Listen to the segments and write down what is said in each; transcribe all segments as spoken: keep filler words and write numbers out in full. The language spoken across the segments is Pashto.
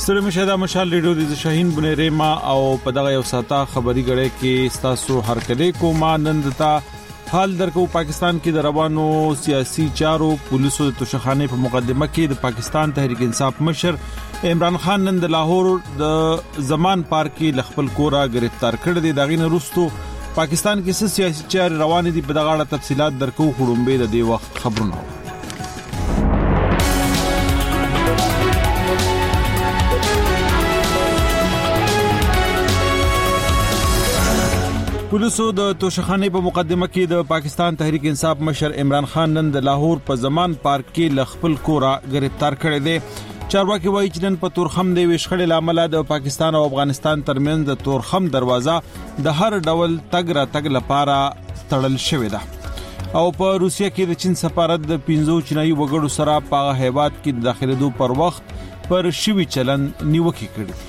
سره مشه دا مشال ریډیو د شاهین بنيره ما او په دغه یو ساته خبري غړې کې ستاسو هر کله کومه نندتا حال درکو پاکستان کې د روانو سیاسي چارو پولیسو د توشخانه په مقدمه کې د پاکستان تحریک انصاف مشر عمران خان نن د لاهور د زمان پارک کې لخپل کورا گرفتار کړ دي دغه نرستو پاکستان کې څه سیاسي چارې روان دي په دغه اړه تفصيلات درکو خړومبه د دې وخت خبرونه پولیسو د توشخانه په مقدمه کې د پاکستان تحریک انصاف مشر عمران خان نن د لاهور په زمان پارک کې لخپل کورا گرفتار کړی دی چارواکي وایي چې نن په تورخم د وشخړې لامل د پاکستان او افغانستان ترمنځ د تورخم دروازه د هر ډول تګ را تګ لپاره تړل شوې ده او په روسیه کې د چین سفارت د پنځو چینایي وګړو سره په هیواد کې داخليدو پر وخت پر شوی چلن نیوکه کړې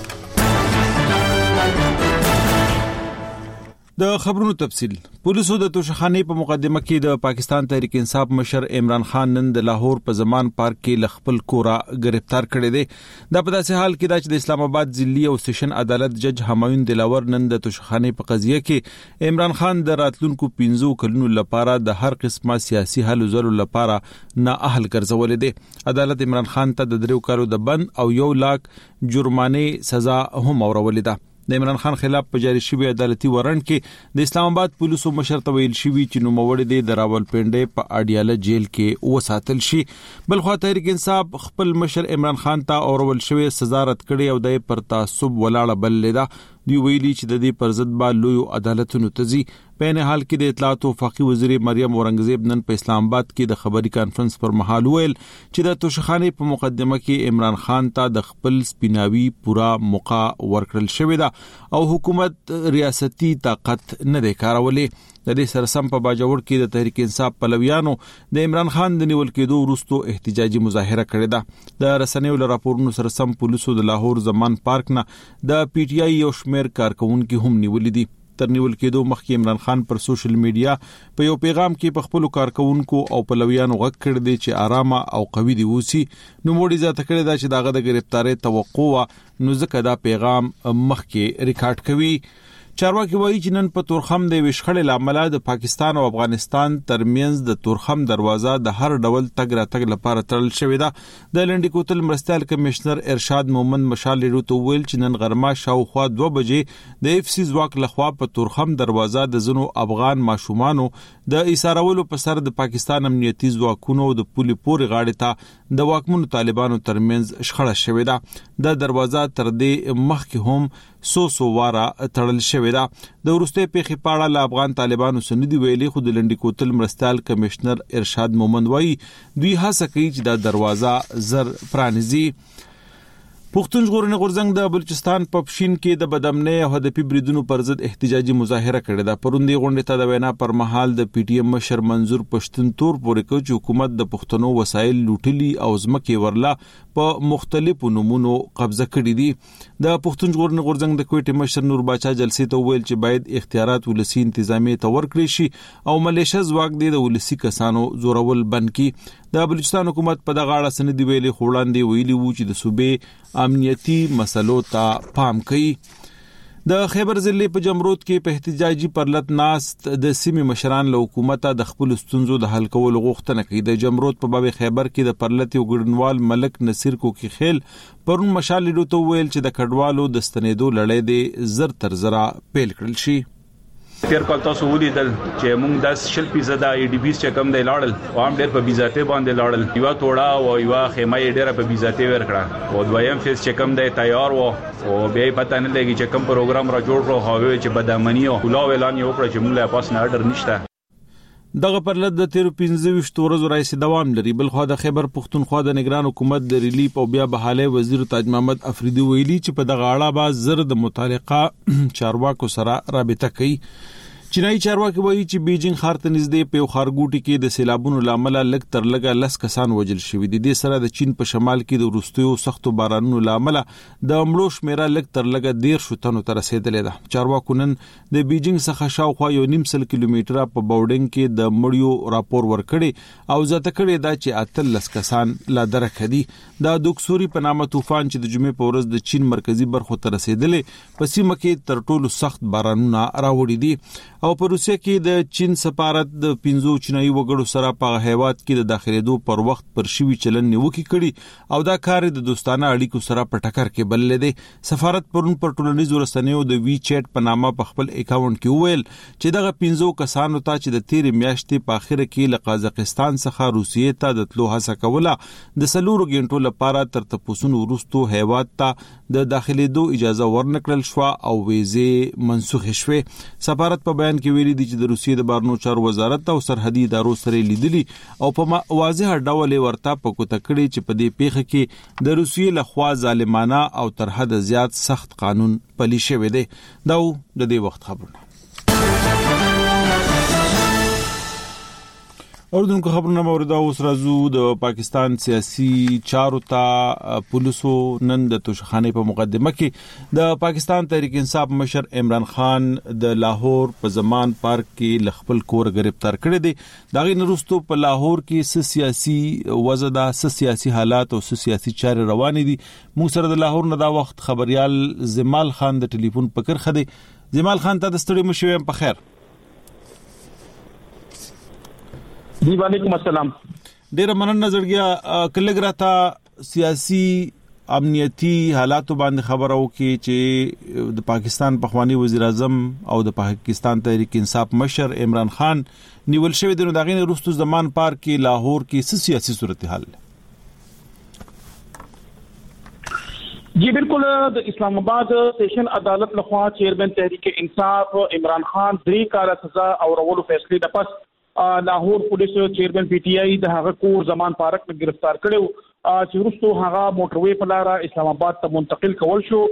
د خبرونو تفصيل پولیسو د توشخانه په مقدمه کې د پاکستان تحریک انصاف مشر عمران خان نن د لاهور په زمان پارک کې لخپل کورا گرفتار کړی دی د په داسې حال کې د اسلام آباد ضلعي او سیشن عدالت جج همایون دلاور نن د توشخانه په قضیه کې عمران خان د راتلونکو پنځو کلونو لپاره د هر قسمه سیاسي حل زلو لپاره نه اهل ګرځولې دي عدالت عمران خان ته د دریو کالو د بند او یو لاک جرمانه سزا هم اورولې ده د عمران خان خلاف په جاری شوی عدالتي وارنټ کې د اسلام آباد پولیسو مشر ته ویل شوی چې نوموړی د راولپنډي په اډیاله جیل کې وساتل شي بلخو تحریک انصاف خپل مشر عمران خان ته اورول شوی سزا رد کړي او د پر تعصب ولاړه بل لیدا دی ویلي چې د دې پر ضد با لوی عدالتونو تزي په نه حال کې د اطلاعات او وفاقي وزیر مریم اورنګزیب نن په اسلام آباد کې د خبري کانفرنس پر مهال ویل چې د توشخانه په مقدمه کې عمران خان ته د خپل سپیناوي پورا موقع ورکړل شوې ده او حکومت ریاستي طاقت نه دی کارولې د دې سرسم په باجوړ کې د تحریک انصاف پلویانو د عمران خان د نیول کېدو وروسته احتجاجي مظاهره کړې ده د رسنیو له راپورونو سرسم پولیسو د لاهور زمان پارک نه د پی ټ آی یو شمیر کارکونکو هم نیولې دي تر نیول کېدو مخکې عمران خان پر سوشل میډیا په یو پیغام کې په خپل کارکونکو او پلویانو غږ کړ دي چې آرامه او قوي دي وسی نو موړي ځات کړی دا چې داغه د گرفتاری توقع نو ځکه دا پیغام مخکې ریکارډ کوي چارواکي وایي چې نن په تورخم د وشخړې لامل د پاکستان او افغانستان ترمنځ د تورخم دروازه د هر ډول تګ را تګ لپاره تړل شوې ده د لنډی کوتل مرستيال کمشنر ارشاد مومن مشال لرو ویل چې نن غرمه شاوخوا دوه بجې د اف سی ځواک لخوا په تورخم دروازه د زنو افغان ماشومانو د ایثارولو په سر د پاکستان امنیتي ځواکونو د پولي پوري غاړې ته د واکمنو طالبانو ترمنځ شخړه شوې ده د دروازه تر دې مخکې هم سو سو واره تړل شوې ده د ورسته پیخي پاړه ل افغان طالبانو سندي ویلي خود لنډی کوتل مرستال کمشنر ارشاد مومن وای دوی هڅه کوي چې دا دروازه زر پرانیزي پښتون ژغورنې غورځنګ د بلوچستان په پښین کې د بدامنۍ او هدفي بریدونو پر ضد احتجاجي مظاهره کړې ده پروندې غونډې ته د وینا پر مهال د پی ټی ایم مشر منظور پښتون تور پورې کو چې حکومت د پښتنو وسایل لوټلي او ځمکې ورلا په مختلفو نمونو قبضه کړې دي د پښتون ژغورنې غورځنګ د کوټې مشر نور باچا جلسې ته ویل چې باید اختیارات ولسی انتظامی ته ورکړي شي او ملیشه ځواک دی د ولسی کسانو زورول بند کی د بلوچستان حکومت په دغه اړه سندې ویلي خوړاندې ویلي وو چې د صوبې امنیتي مسلو ته پام کوي د خیبر ضلع په جمرود کې په احتجاجي پرلط ناست د سیمې مشران له حکومت د خپل ستونزو د حل کولو غوښتنه کوي د جمرود په باب خیبر کې د پرلط یو ګډنوال ملک نصیر کو کې خیل پرون مشال لرو ته ویل چې د کډوالو د ستنېدو لړۍ د زر تر زرا پیل کړل شي تیر کال تاسو ولیدل چې موږ د شل فیصد ای ډي بیس چې کم دی لاړل او هم ډېر په بیزاته باندې لاړل یو توړه او یو خیمه ډېر په بیزاته ورکړه او دویم فیس چې کم دی تیار وو او به پته نه لګي چې کوم پروګرام را جوړ کړو هغه چې بدامنی او خلاو اعلان یو کړ چې موږ له پاس نه اډر نشته دغه پرلط د تیر پنځه ویشت ورځو راځي دوام لري بل خو د خیبر پښتونخوا د نگران حکومت د ریلیف او بیا بحاله وزیر تاج محمد افریدی ویلي چې په دغه اړه به زر د متعلقه چارواکو سره رابطه کوي چینایي چارواکي وایي چې بیجینګ ښار ته نږدې په یو ښارګوټي کې د سیلابونو لامل لږ تر لږه لس کسان وژل شوي دي. د سره د چین په شمال کې د وروستیو سختو بارانونو لامل د مړو شمیره لږ تر لږه ډیر شو تنو تر رسیدلې ده. چارواکو نن د بیجینګ څخه شاوخوا یو نیم سل کیلومتره په باوډینګ کې د مړیو راپور ورکړي او زیاته کړي دا چې اتلس کسان لا درکه دي. دا دوکسوري په نامه طوفان چې د جمعې په ورځ د چین مرکزی برخو ته رسیدلې په سیمه کې تر ټولو سخت بارانونه راوړي دي. او په روسیه کې د چین سفارت د پنځو چینایي وګړو سره په هیواد کې د داخليدو پر وخت پر شوی چلن نیوکي کړي او دا کار د دوستانه اړیکو سره په ټکر کې بلل دي. سفارت پرون پر ټولنیزو رسنیو د وی چیټ په نامه په خپل اکاونټ کې وویل چې دغه پنځو کسانو ته چې د تیر میاشتې په اخر کې له قازقستان څخه روسیې ته د تلو هڅه کوله د سلورو غنټو لپاره تر تپوسونو وروستو هیواد ته د داخليدو اجازه ورنکړل شو او ویزه منسوخ شوه. سفارت په بیان کې ویلي دي چې د روسیې د بهرنیو چارو وزارت او سرحدي ادارو سره لیدلي او په واضح ډول ورته په کوته کړي چې په دې پیښه کې د روسیې لخوا ظالمانه او تر حد زیات سخت قانون پلي شوی دی. دا د دې وخت خبرونه. اردن کو خبرونه موردا اوس راځو د پاکستان سیاسي چارو ته. پولیسو نن د توشخانه په مقدمه کې د پاکستان تحریک انصاف مشر عمران خان د لاهور په زمان پارک کې لخپل کور گرفتار کړی دی. داغه نرستو په لاهور کې سیاسي وضع د سیاسي حالات او سیاسي چارې روانې دي. موږ سره د لاهور نه دا وخت خبريال زمال خان د ټلیفون پکر خدي. زمال خان ته د ستړي مشویم په خیر. جی وعلیکم السلام. ډیر مننه زړګیا کلګراتا سیاسي امنیتی حالاتو باندې خبرو کې چې د پاکستان پخوانی وزیر اعظم او د پاکستان تحریک انصاف مشر عمران خان نیول شوی د دغه وروستو زمان پارک کې لاهور کې سیاسي صورتحال. جی بالکل د اسلام آباد سیشن عدالت لخوا چیئرمین تحریک انصاف عمران خان درې کاله سزا او ورولو فیصله د پس لاهور پولیس چیئرمن پی ټی آی د هغه کور زمان پارک میں گرفتار کړو چې ورستو هغه موټروي په لار اسلام آباد ته منتقل کول شو.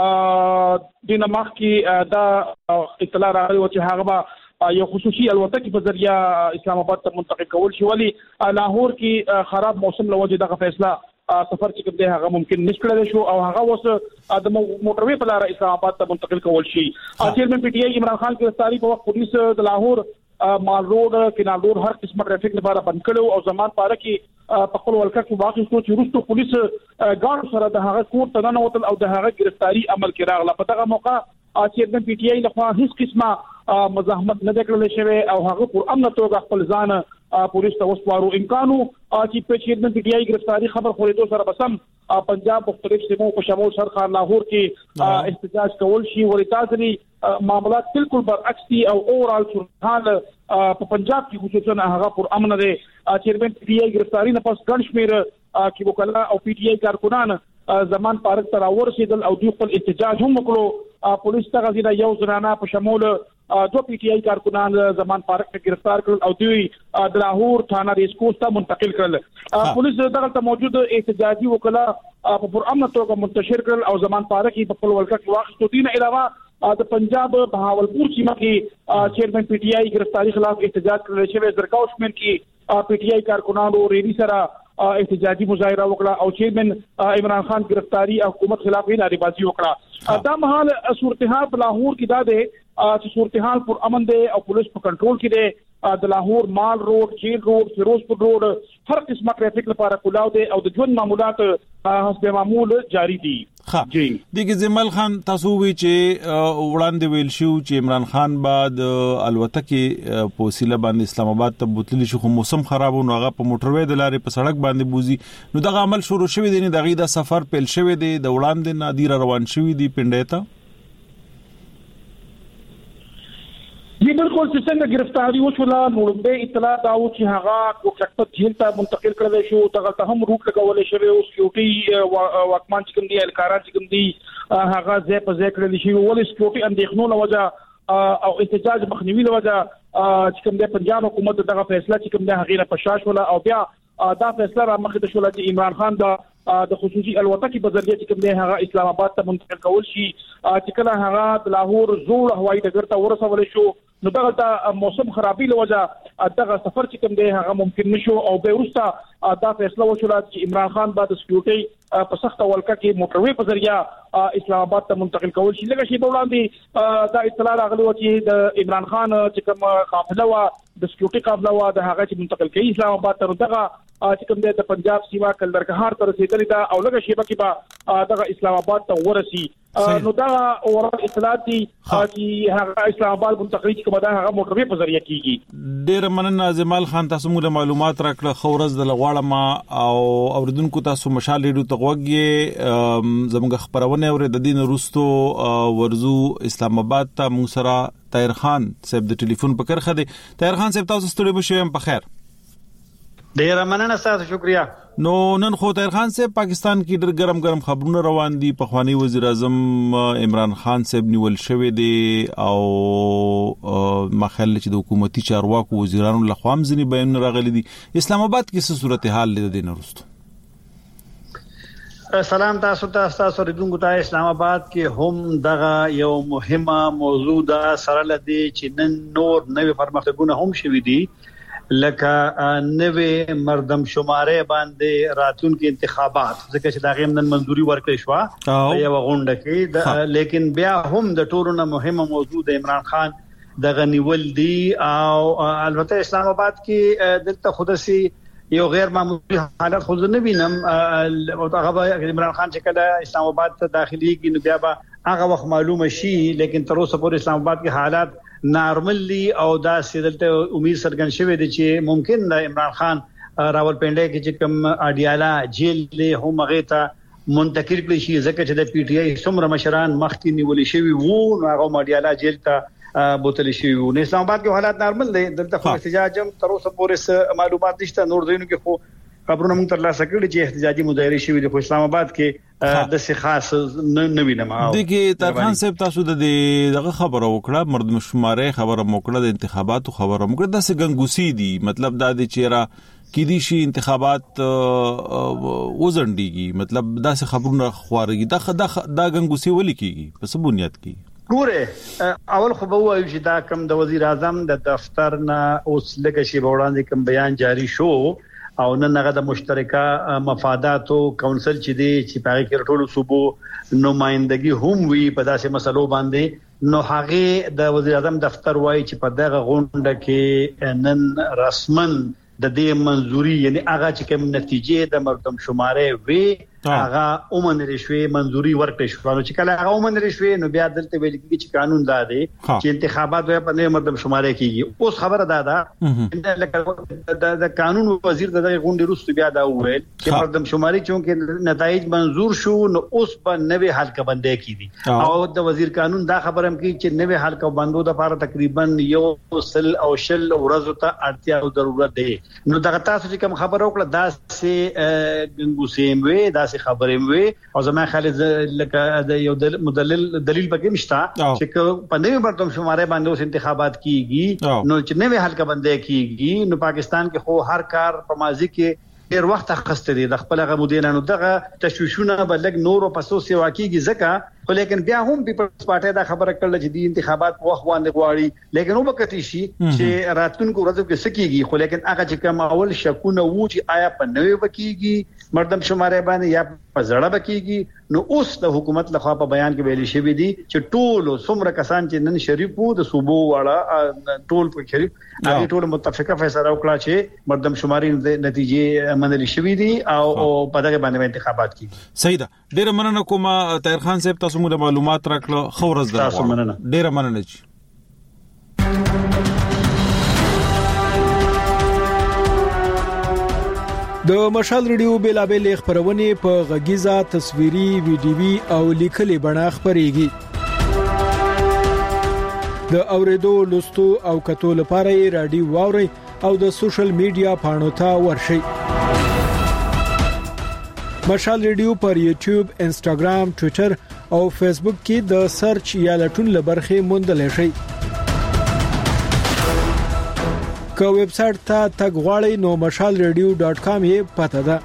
د نمخ کې دا اطلاع راغلی و چې هغه با یو خصوصي الوتکې په ذریعہ اسلام آباد ته منتقل کول شو، ولی لاهور کې خراب موسم لوجه دغه فیصله سفر چې کوم دی هغه ممکن نشکړل شو او هغه اوس د موټروي په لار اسلام آباد ته منتقل کول شي. چیئرمن پی ټی آی عمران خان گرفتاری په وخت پولیس د لاهور مال روډ کینال روډ هر قسمه ټریفیک لپاره بند کړو او زمان پاره کې په خپل ولکه کې واقع شو چې روستو پولیس ګاډ سره د هغه کور ته نه وتل او د هغه گرفتاری عمل کې راغله. په دغه موقع چې د پی ټی آی لخوا هیڅ قسمه مزاحمت نه وکړل شوی او هغه پر امن توګه خپل ځان پولیس ته وسپارو. امکانو چې په چې د پی ټی آی گرفتاری خبر خورېدو سره بسم پنجاب مختلف سیمو په شمول سرخار لاهور کې احتجاج کول شي ورتازري معاملات بالکل برعکس دي او اورال صورتحال په پنجاب کې خصوصا هغه پر امن دي. چیرمن پی ټی آی گرفتاری نه پس ګڼ شمیر کې وکړه او پی ټی آی کارکونان زمان پارک ته راورسېدل او دوی خپل احتجاج هم وکړو. پولیس ته غزیره یو زنانه په شمول دو پی ټی آی کارکونان زمان پارک ته گرفتار کړل او دوی د لاهور تھانه ریسکوس ته منتقل کړل. پولیس دغه ته موجود احتجاجي وکړه په پر امن توګه منتشر کړل او زمان پارک په خپل ولکه کې واخیستو. دین علاوه د پنجاب بهاولپور سیمه کې چیرمن پی ټی آی گرفتاری خلاف احتجاج کړل شوی. زرکاو شمن کې پی ټی آی کارکونانو ریلی سره احتجاجي مظاهره وکړه او چیرمن عمران خان گرفتاری او حکومت خلاف یې نارېبازي وکړه. دا مهال صورتحال په لاهور کې دا ده چې صورتحال پر امن ده او پولیس په کنټرول کې ده. د لاهور مال روډ، جیل روډ، فیروزپور روډ هر قسمه ټریفیک لپاره کلاو ده او د ژوند معمولات حسب معمول جاری دي. جی دغه زمال خان تاسو وی چې وړاندې ویل شو چې عمران خان بعد الوتکه په وسیله باندې اسلام آباد ته بوتلی شو، خو موسم خراب و نو هغه په موټروي د لارې په سړک باندې بوزي. نو دغه عمل شروع شوی دی نه دغه د سفر پیل شوی دی د وړاندې نادر روان شوی دی پنده ته. جی بالکل څنګه گرفتاری وشوله نو به اطلاع دا و چې هغه کوټکټ جیل ته منتقل کړل شو. دغه ته هم روټ لګول شوی او سکیورټي واکمان چې کوم دی الکارا چې کوم دی هغه ځای په ځای کړل شي. ولې سکیورټي اندېښنو لوجه او احتجاج مخنیوي لوجه چې کوم دی پنجاب حکومت دغه فیصله چې کوم دی هغه نه پښاش ولا او بیا دا فیصله را مخې ته شو چې عمران خان دا د خصوصي الوتکې په ذریعہ چې کوم دی هغه اسلام آباد ته منتقل کول شي. چې کله هغه د لاهور زوړ هوایي ډګر ته ورسول شو نو دا موسم خرابي له وجه دغه سفر چې کوم دی هغه ممکن نشو او به ورسته دا فیصله وشوله چې عمران خان بعد سکیورټي په سخت ولکه کې موټروي په ذریعہ اسلام آباد ته منتقل کول شي لکه شی په وړاندې دا اطلاع راغلی و چې د عمران خان چې کوم قافله و د سکیورټي قافله و د هغه چې منتقل کوي اسلام آباد ته دغه چې کوم د پنجاب سیمه کلدرکهار ته رسیدلی دا او لکه شی به کې دغه اسلام آباد ته ورسي نو دا اورال اطلاعات دي چې هغه اسلام آباد منتقلی چې کومه دا هغه موټروي په ذریعہ کیږي. ډیر مننه جمال خان تاسو موږ معلومات راکړه خورز د لغواړه او اوریدونکو تاسو مشال ریډیو تغوږی زموږ خبرونه اور د دین روستو ورزو اسلام آباد ته موږ سره طاهر خان صاحب د ټلیفون په کرخه دی. طاهر خان صاحب تاسو ستړي بشئ په خیر. ډیر مننه تاسو شکریا. نو نن خو طاهر خان صاحب پاکستان کې ډېر ګرم ګرم خبرونه روان دي. پخوانی وزیر اعظم عمران خان صاحب نیول شوی دی او مخاله چې د حکومتي چارواکو وزیرانو لخوا هم ځنی بیان راغلي دي. اسلام آباد کې څه صورتحال دی د نورستو؟ سلام تاسو ته تاسو ردونکو ته. اسلام آباد کې هم دغه یو مهمه موضوع ده سره لدی چې نن نور نوې پرمختګونه هم شوي دي لکه نوې مردم شماره باندې راتلونکي انتخابات ځکه چې دا غیم نن منځوري ورکړې شو یو غونډه کې لیکن بیا هم د ټولو نه مهمه موضوع د عمران خان د غنیول دی او البته اسلام آباد کې دلته خودسي یو غیر معمولی حالت خو نه وینم او هغه عمران خان چې کله اسلام آباد ته داخلي کې نو بیا به هغه وخت معلومه شي لیکن تر اوسه پورې اسلام آباد کې حالات نارملی او دا سیدلته امید سرګن شوی دی چې ممکن د عمران خان راولپنډي کې چې کوم اډیالا جیل له هم هغه ته منتقل کړي شي ځکه چې د پی ټی آی څومره مشران مخکې نیول شوی وو نو هغه اډیالا جیل ته بوتل شي وو. نه اسلام آباد کې حالات نارمل دي دلته خو احتجاج هم تر اوسه پورې معلومات نشته. نور دینو کې خو خبرونه مونږ تر لاسه کړي چې احتجاجي مظاهره شوي د اسلام آباد کې د څه خاص نه وینم. دغه طاهر صاحب تاسو د دغه خبره وکړه مردم شماره خبره موکړه د انتخاباتو خبره موکړه د څه ګنګوسی دي مطلب دا د چیرې کې دي شي انتخابات وزندګي مطلب دا څه خبرونه خوارګي دا دا ګنګوسی ولي کیږي په څه بنیاد کې؟ ګوره اول خو به وایو چې دا کم د وزیر اعظم د دفتر نه اوس لکه شی وړاندې کوم بیان جاری شو او نن هغه د مشترکه مفاداتو کونسل چې دی چې پاره کې ټولو صوبو نمائندګي هم وی په داسې مسلو باندې نو هغه د وزیر اعظم دفتر وایي چې په دغه غونډه کې نن رسمن د دې منځوري یعنی هغه چې کوم نتیجې د مردم شماره وی هغه اومن رشوي منځوري ورکړې شو نو چې کله هغه اومن رشوي نو بیا دلته ویل کېږي چې قانون دا دی چې انتخابات په نه مردم شماره کیږي. اوس خبره دا ده د قانون وزیر د غونډې وروسته بیا دا وویل چې مردم شماري چې نتایج منظور شو نو اوس په نوې حلقه بندي کیږي او د وزیر قانون دا خبره هم کوي چې نوې حلقه بندو د لپاره تقریبا یو سل او شل ورځو ته اړتیا او ضرورت دی. نو دا تاسو چې کوم خبر وکړه دا سه ګنګوسیم وي دا خبرې وي او زما خالد لکه د یو مدلل دلیل پکې مشتا چې په نوې مردم شماره باندې اوس انتخابات کیږي نو چې نوې حلقه بندي کیږي نو پاکستان کې خو هر کار په ماضي کې ډیر وخت اخسته دي د خپل غمودینانو دغه تشویشونه بلګ نور او پسو سیوا کیږي ځکه خو لیکن بیا هم پیپلز پارټي دا خبره کړل چې د انتخابات په وخت باندې غواړي لیکن وبکتی شي چې راتلونکو ورځو کې سکیږي خو لیکن هغه چې کوم اول شکونه وو چې آیا په نوې وکیږي مردم شماره باندې یا په زړه وکیږي نو اوس د حکومت لخوا په بیان کې ویل شوی دی چې ټول څومره کسان چې نن شریف وو د صوبو واړه ټول په شریف هغه ټول متفقه فیصله وکړه چې مردم شماري نتیجې منل شوی دي او په دغه باندې انتخابات کیږي. صحیح ده. ډیر مننه کوم طاهر خان صاحب تاسو موږ معلومات راکړه خورز ده. تاسو مننه. ډیر مننه جی. د مشال ریډیو بیلابل خبرونه په غږیزه تصویري ویډیوي او لیکلي بڼه خبريږي. د اوریدو لوستو او کتو لپاره رادیو واوري او د سوشل میډیا پاڼو ته ورشي. مشال ریډیو پر یوټیوب، انسټاګرام، ټوئیټر او فیسبوک کې د سرچ یا لټون لبرخه موندل شي. که ویب سټ ته تګ غواړئ نو مشال ریډیو ډاټ کام یې پته ده.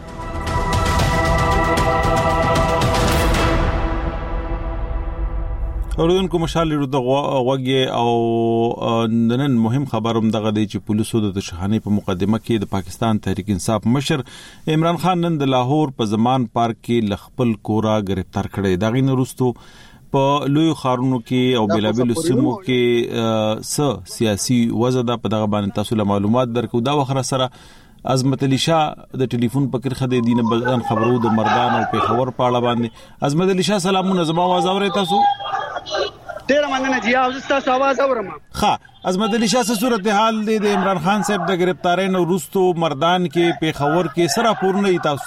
اوردونکو مشال ورو د غوګي او نن مهم خبروم دغه دی چې پولیسو د تشخانی په مقدمه کې د پاکستان تحریک انصاف مشر عمران خان نن د لاهور په زمان پارک کې لخپل کورا گرفتار کړي دا غین وروستو په لوی خارونو کې او بلابل سیمو کې س سیاسي وزده په دغه باندې تاسو له معلومات درکو دا وخره سره عظمت علي شاه د ټلیفون پکې خدای دینه بلدان خبرو د مردان او په خبر پاړه باندې عظمت علي شاه سلامونه زما आवाज اورئ تاسو ډیر مننه جی اوس تاسو आवाज اورم ها عظمت علي شاه صورتحال د عمران خان صاحب د گرفتاری نو وروستو مردان کې په خبر کې سره پورنه تاسو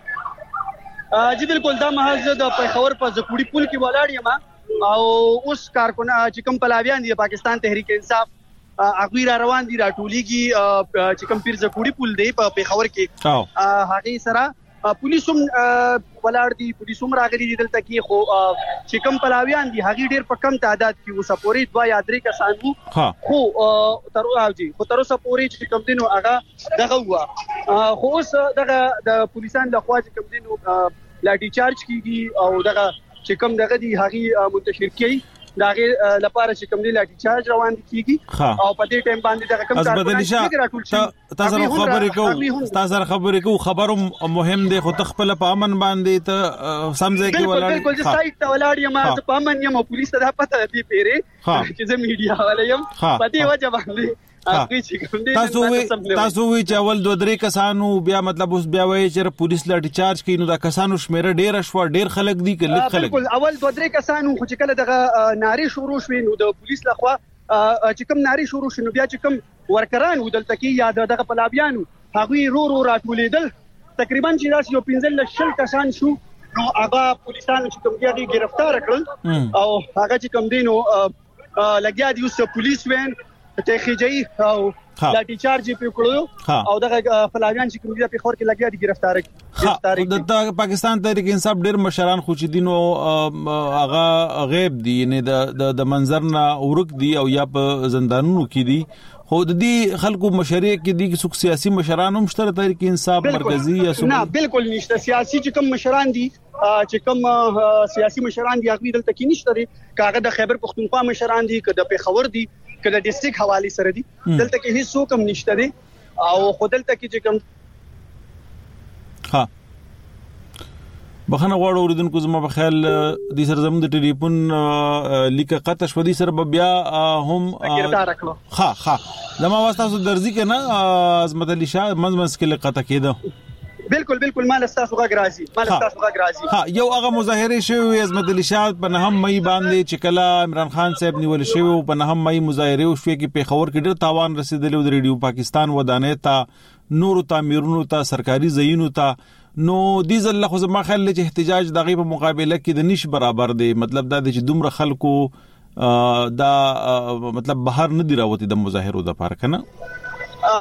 سره جی بالکل دا محض د پیښور په زکوړی پل کې ولاړ یم او اوس کارکونه چې کوم پلاویان دي پاکستان تحریک انصاف اغوی را روان دي راټولېږي چې کوم پیر زکوړی پل دی په پیښور کې هغه سره پولیسوم ولاړ دي پولیسوم راغلي دي دلته کې خو چې کوم پلاویان دي هغه ډیر په کم تعداد کې وسه پوری دوا یادري کسانو خو تر اوځي خو تر اوسه پوری چې کوم دینو هغه دغه هوا خو اوس دغه د پولیسان له خوا چې کوم دینو لاټي چارج کیږي او دغه چې کوم دغه دي هغه منتشر کیږي داغه لپاره چې کوم دی لاټي چارج روان کیږي او په دې ټیم باندې دغه کوم کار تاسو خبرې کوو تاسو خبرې کوو خبرم مهم دی خو تخپل په امن باندې ته سمځي کې ولاړ بالکل بالکل سایت ته ولاړ یم ما په امن یم پولیس ته پته دی پیری چې زه میډیا والا یم په دې وجه باندې تاسو وی تاسو وی چې اول دوه درې کسانو بیا مطلب اوس بیا وایي چې پولیس لاټي چارج کوي نو دا کسانو شمیره ډیر شو ډیر خلک دي کله خلک بالکل اول دوه درې کسانو خو چې کله دغه ناری شروع شوه نو د پولیس لخوا چې کوم ناری شروع شنو بیا چې کوم ورکران ودلته کې یاد دغه پلابیانو هغه رو رو راټولېدل تقریبا چې راس یو پنځل شل کسان شو نو هغه پولیسانو چې کوم دی گرفتار کړل او هغه چې کوم دینو لګیا دي اوس پولیس وین ته خېجی او لاټي چارج په کړو او دغه فلاویان چې کوم دي په خور کې لګیا دي گرفتار گرفتار د پاکستان تحریک انصاف ډېر مشران خو چې دینو هغه غیب دي نه د د منظر نه ورک دي او یا په زندانونو کې دي خو د دې خلکو مشاريع کې دي چې سیاسي مشران هم مشترک تحریک انصاف مرکزی یا نه بالکل نشته سیاسي چې کوم مشران دي چې کوم سیاسي مشران دي هغه دلته کې نشته دي کاغه د خیبر پختونخوا مشران دي کده په خبر دي کله ډیسټریکټ حواله سره دي دلته کې هیڅ څوک هم نشته دي او خودلته کې چې کوم ها بخنه غواړو اوریدونکو زما په خیال د سر زموږ د ټلیفون لیکه قطع شو دي سره بیا هم ها ها لمه واسطه درځي کنه عظمت علي شاه منځ کې قطع کېده بالکل بالکل مال استاسو غږ راځي مال استاسو غږ راځي ها یو هغه مظاهره شوی عظمت علي شاه په نهم مې باندې چې کله عمران خان صاحب نیول شوی په نهم مې مظاهره وشوي کې په خبر کې ډېر تاوان رسیدلی د ریډیو پاکستان ودانې ته نور تعمیرونو ته سرکاري زینو ته نو دې ځل خو زما خیال چې احتجاج دغه په مقابله کې د نش برابر دی مطلب دا چې دومره خلکو دا مطلب بهر نه دی راوتی د مظاهرو د پاره کنه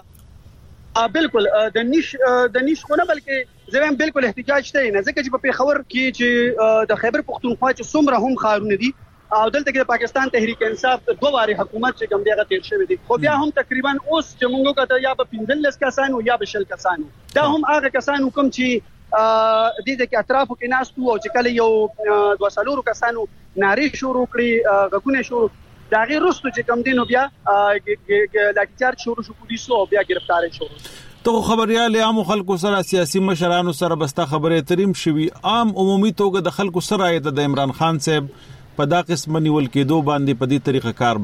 ا بالکل د نش د نش خو نه بلکې زموږ بالکل احتجاج ته نه ځکه چې په خبر کې چې د خیبر پختونخوا چې څومره هم خارونه دي او دلته کې د پاکستان تحریک انصاف دوه واره حکومت چې کوم دیغه تیر شوی دي خو بیا هم تقریبا اوس چې موږ کته یا په پنځلس کسانو یا په شل کسانو دا هم هغه کسانو کوم چې د دې کې اطرافو کې ناس او چې کله یو دوه سلورو کسانو ناری شروع کړی غوونه شروع دا غیر رستو چې کم دینو بیا لاټي چارج شروع شو پولیسو بیا گرفتار شروع تو خبريال عام خلکو سره سیاسي مشرانو سره بستا خبره تریم شوی عام عمومي توګه د خلکو سره د عمران خان صاحب په دا قسم نیول کېدو باندې په دې طریقه کار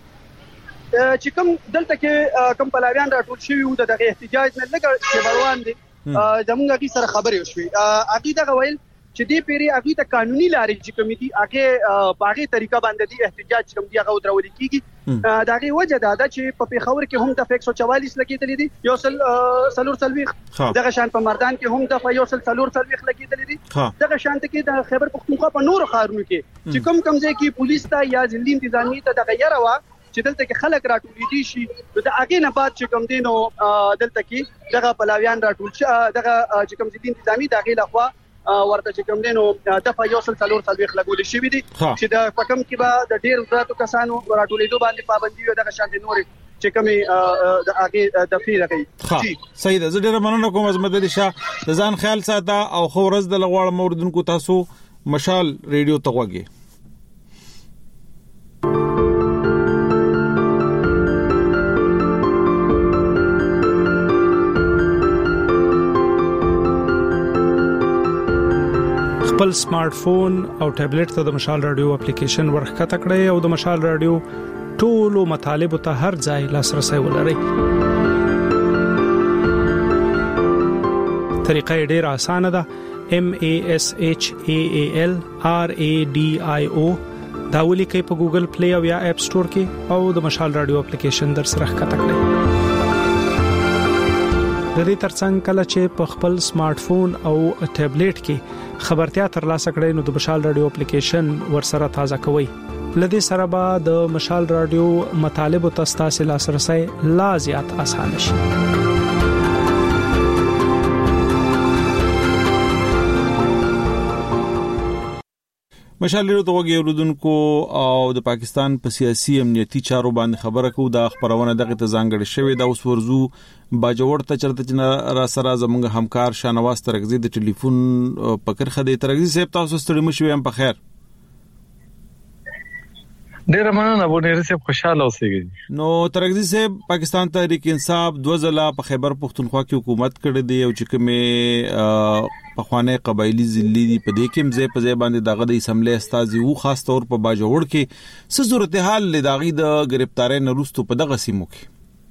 باندې چې کوم دلته کې کوم پلاویان راټول شوی وو دغه احتجاج نه لګ چې بروان دي زموږ کی سره خبرې وشوي اګي دا ویل چې دې پیری اګي ته قانوني لارې چې کمیټي هغه باغی طریقه باندې دي احتجاج کوم دی هغه درول کیږي داغه وجه دا ده چې په پیښور کې هم د ایک سو چوالیس لګیدلې دي یو سل سلور سلويخ دغه شان په مردان کې هم د یو سل سلور سلويخ لګیدلې دي دغه شان ته کې د خیبر پختونخوا په نور خارونو کې چې کوم کوم ځای کې پولیس ته یا ځلې انتظامی ته د غیر وا چې دلته کې خلک راټول دي شي د هغه نه بعد چې کوم دینو دلته کې دغه پلاویان راټول شي دغه چې کوم ځلې انتظامی دغه لخوا ورته چې کوم دینو د یو سل سلور سلويخ لګول شي دي چې د پکم کې به د ډیر وزارتو کسانو راټولېدو باندې پابندي وي دغه شان نور چې کومي د هغه د فیر کوي صحیح ده زه ډیر مننه کوم عظمت علي شاه د ځان خیال ساته او خو ورځ د لغواړه موردونکو تاسو مشال ریډیو ته وګورئ خپل سمارټ فون او ټابلیټ ته د مشال رادیو اپلیکیشن ورخکته کړئ او د مشال رادیو ټولو مطالبه ته هر ځای لاسرسي ولرئ. طریقه ډیره اسانه ده. M A S H A A L R A D I O دا ولیکئ په ګوګل پلی او یا اپ سٹور کې او د مشال رادیو اپلیکیشن در سره ښکته کړئ. د دې ترڅنګ کله چې په خپل سمارټ فون او ټابلیټ کې خبرتیا ترلاسه کړئ نو د مشال رادیو اپلیکیشن ورسره تازه کوئ. لدې سره به د مشال رادیو مطالب او تاسو لاسرسي لا زیات آسان شي. مشال رادیو ته وګورئ اوردونکو او د پاکستان په سیاسي امنیتي چارو باندې خبره کوو. د خبرونه دغه ته ځانګړي شوی د اوس ورزو باجوړ ته چرته چې را سره زموږ همکار شانواز ترغزي د ټلیفون پکر خدي ترغزي صاحب تاسو ستړي مشوي هم په خیر. ډیر مننه ابو نیر صاحب خوشاله اوسئ. نو ترغزي صاحب پاکستان تحریک انصاف دوه ځله په خیبر پختونخوا کې حکومت کړې دی او چې کومه په خوانه قبایلی ضلع دی په دې کې مزه په ځای باندې دغه د اسمبلی استازي وو خاص تور په باجوړ کې څه صورتحال لداغي د گرفتارۍ نروستو په دغه سیمو کې.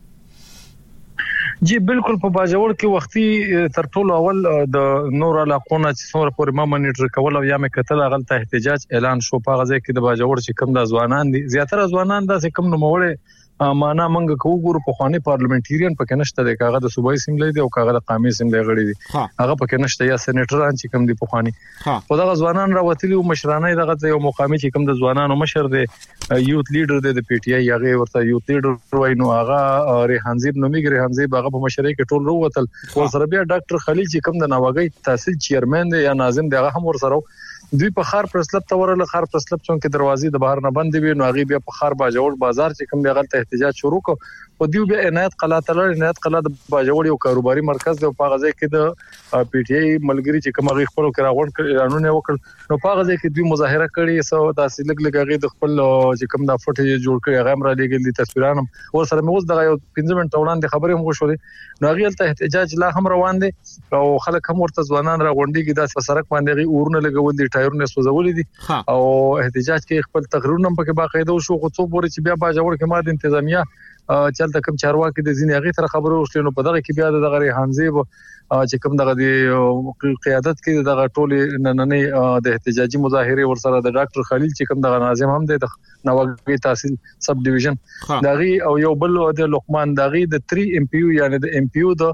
جی بالکل په باجوړ کې وختي تر ټولو اول د نور علاقونو چې څومره پورې ما منیټر کول او یا مې کتل غلطه احتجاج اعلان شو په غزه کې د باجوړ چې کم د ځوانان دي زیاتره ځوانان دا چې کم نو موړې معنا منګه کو ګورو په خواني پارلیمنټریان پکې نشته د کاغه د صوبایي سیملې دی او کاغه د قومي سیملې غړي دي هغه پکې نشته یا سېنیټران چې کم دي په خواني خو دا ځوانان راوتلي او مشرانه دغه یو مقامي چې کم د ځوانانو مشر دی یوث لیډر دی د پی ټی آی هغه ورته یوث لیډر وای نو هغه ریحانزیب نومي ریحانزیب هغه په مشرۍ کې ټول وروتل ور سره بیا ډاکټر خلیل چې کم د نواګي تحصیل چیرمن دی یا ناظم دی هغه هم ور سره دوی په خار پرسلب تورله خار پرسلب څنګه دروازې د بهر نه بند وي نو هغه بیا په خار باجوړ بازار چې کوم دی غلطه احتجاج شروع کو او دیو بیا عنایت قلا تلل عنایت قلا د باجوړ یو کاروباري مرکز دی په غزه کې د پی ټی آی ملګری چې کوم غي خپل کراغون اعلانونه وکړ نو په غزه کې دوی مظاهره کړي سو داسې لګ لګ غي د خپل چې کوم د فوټیج جوړ کړي هغه مرا لګل دي تصویرانم ور سره موږ دغه یو پنځه منټه وړاندې خبرې مو شولې نو هغه ته احتجاج لا هم روان دي او خلک هم ورته ځوانان را غونډي کې د سرک باندې غي اورونه لګول دي ټایرونه سوزول دي او احتجاج کې خپل تقریرونه په باقاعده شو خو څو پورې چې بیا باجوړ کې ماده انتظامیه چلته کوم چارواکي د ځینې هغه تر خبرو وشلې نو په دغه کې بیا د غری حنزیب چې کوم دغه د قیادت کې دغه ټولي نننې د احتجاجي مظاهره ورسره د ډاکټر خلیل چې کوم دغه ناظم هم د نواګي تحصیل سب ډیویژن دغه او یو بل د لقمان دغه د تری ام پی یو یعنی د ام پی یو د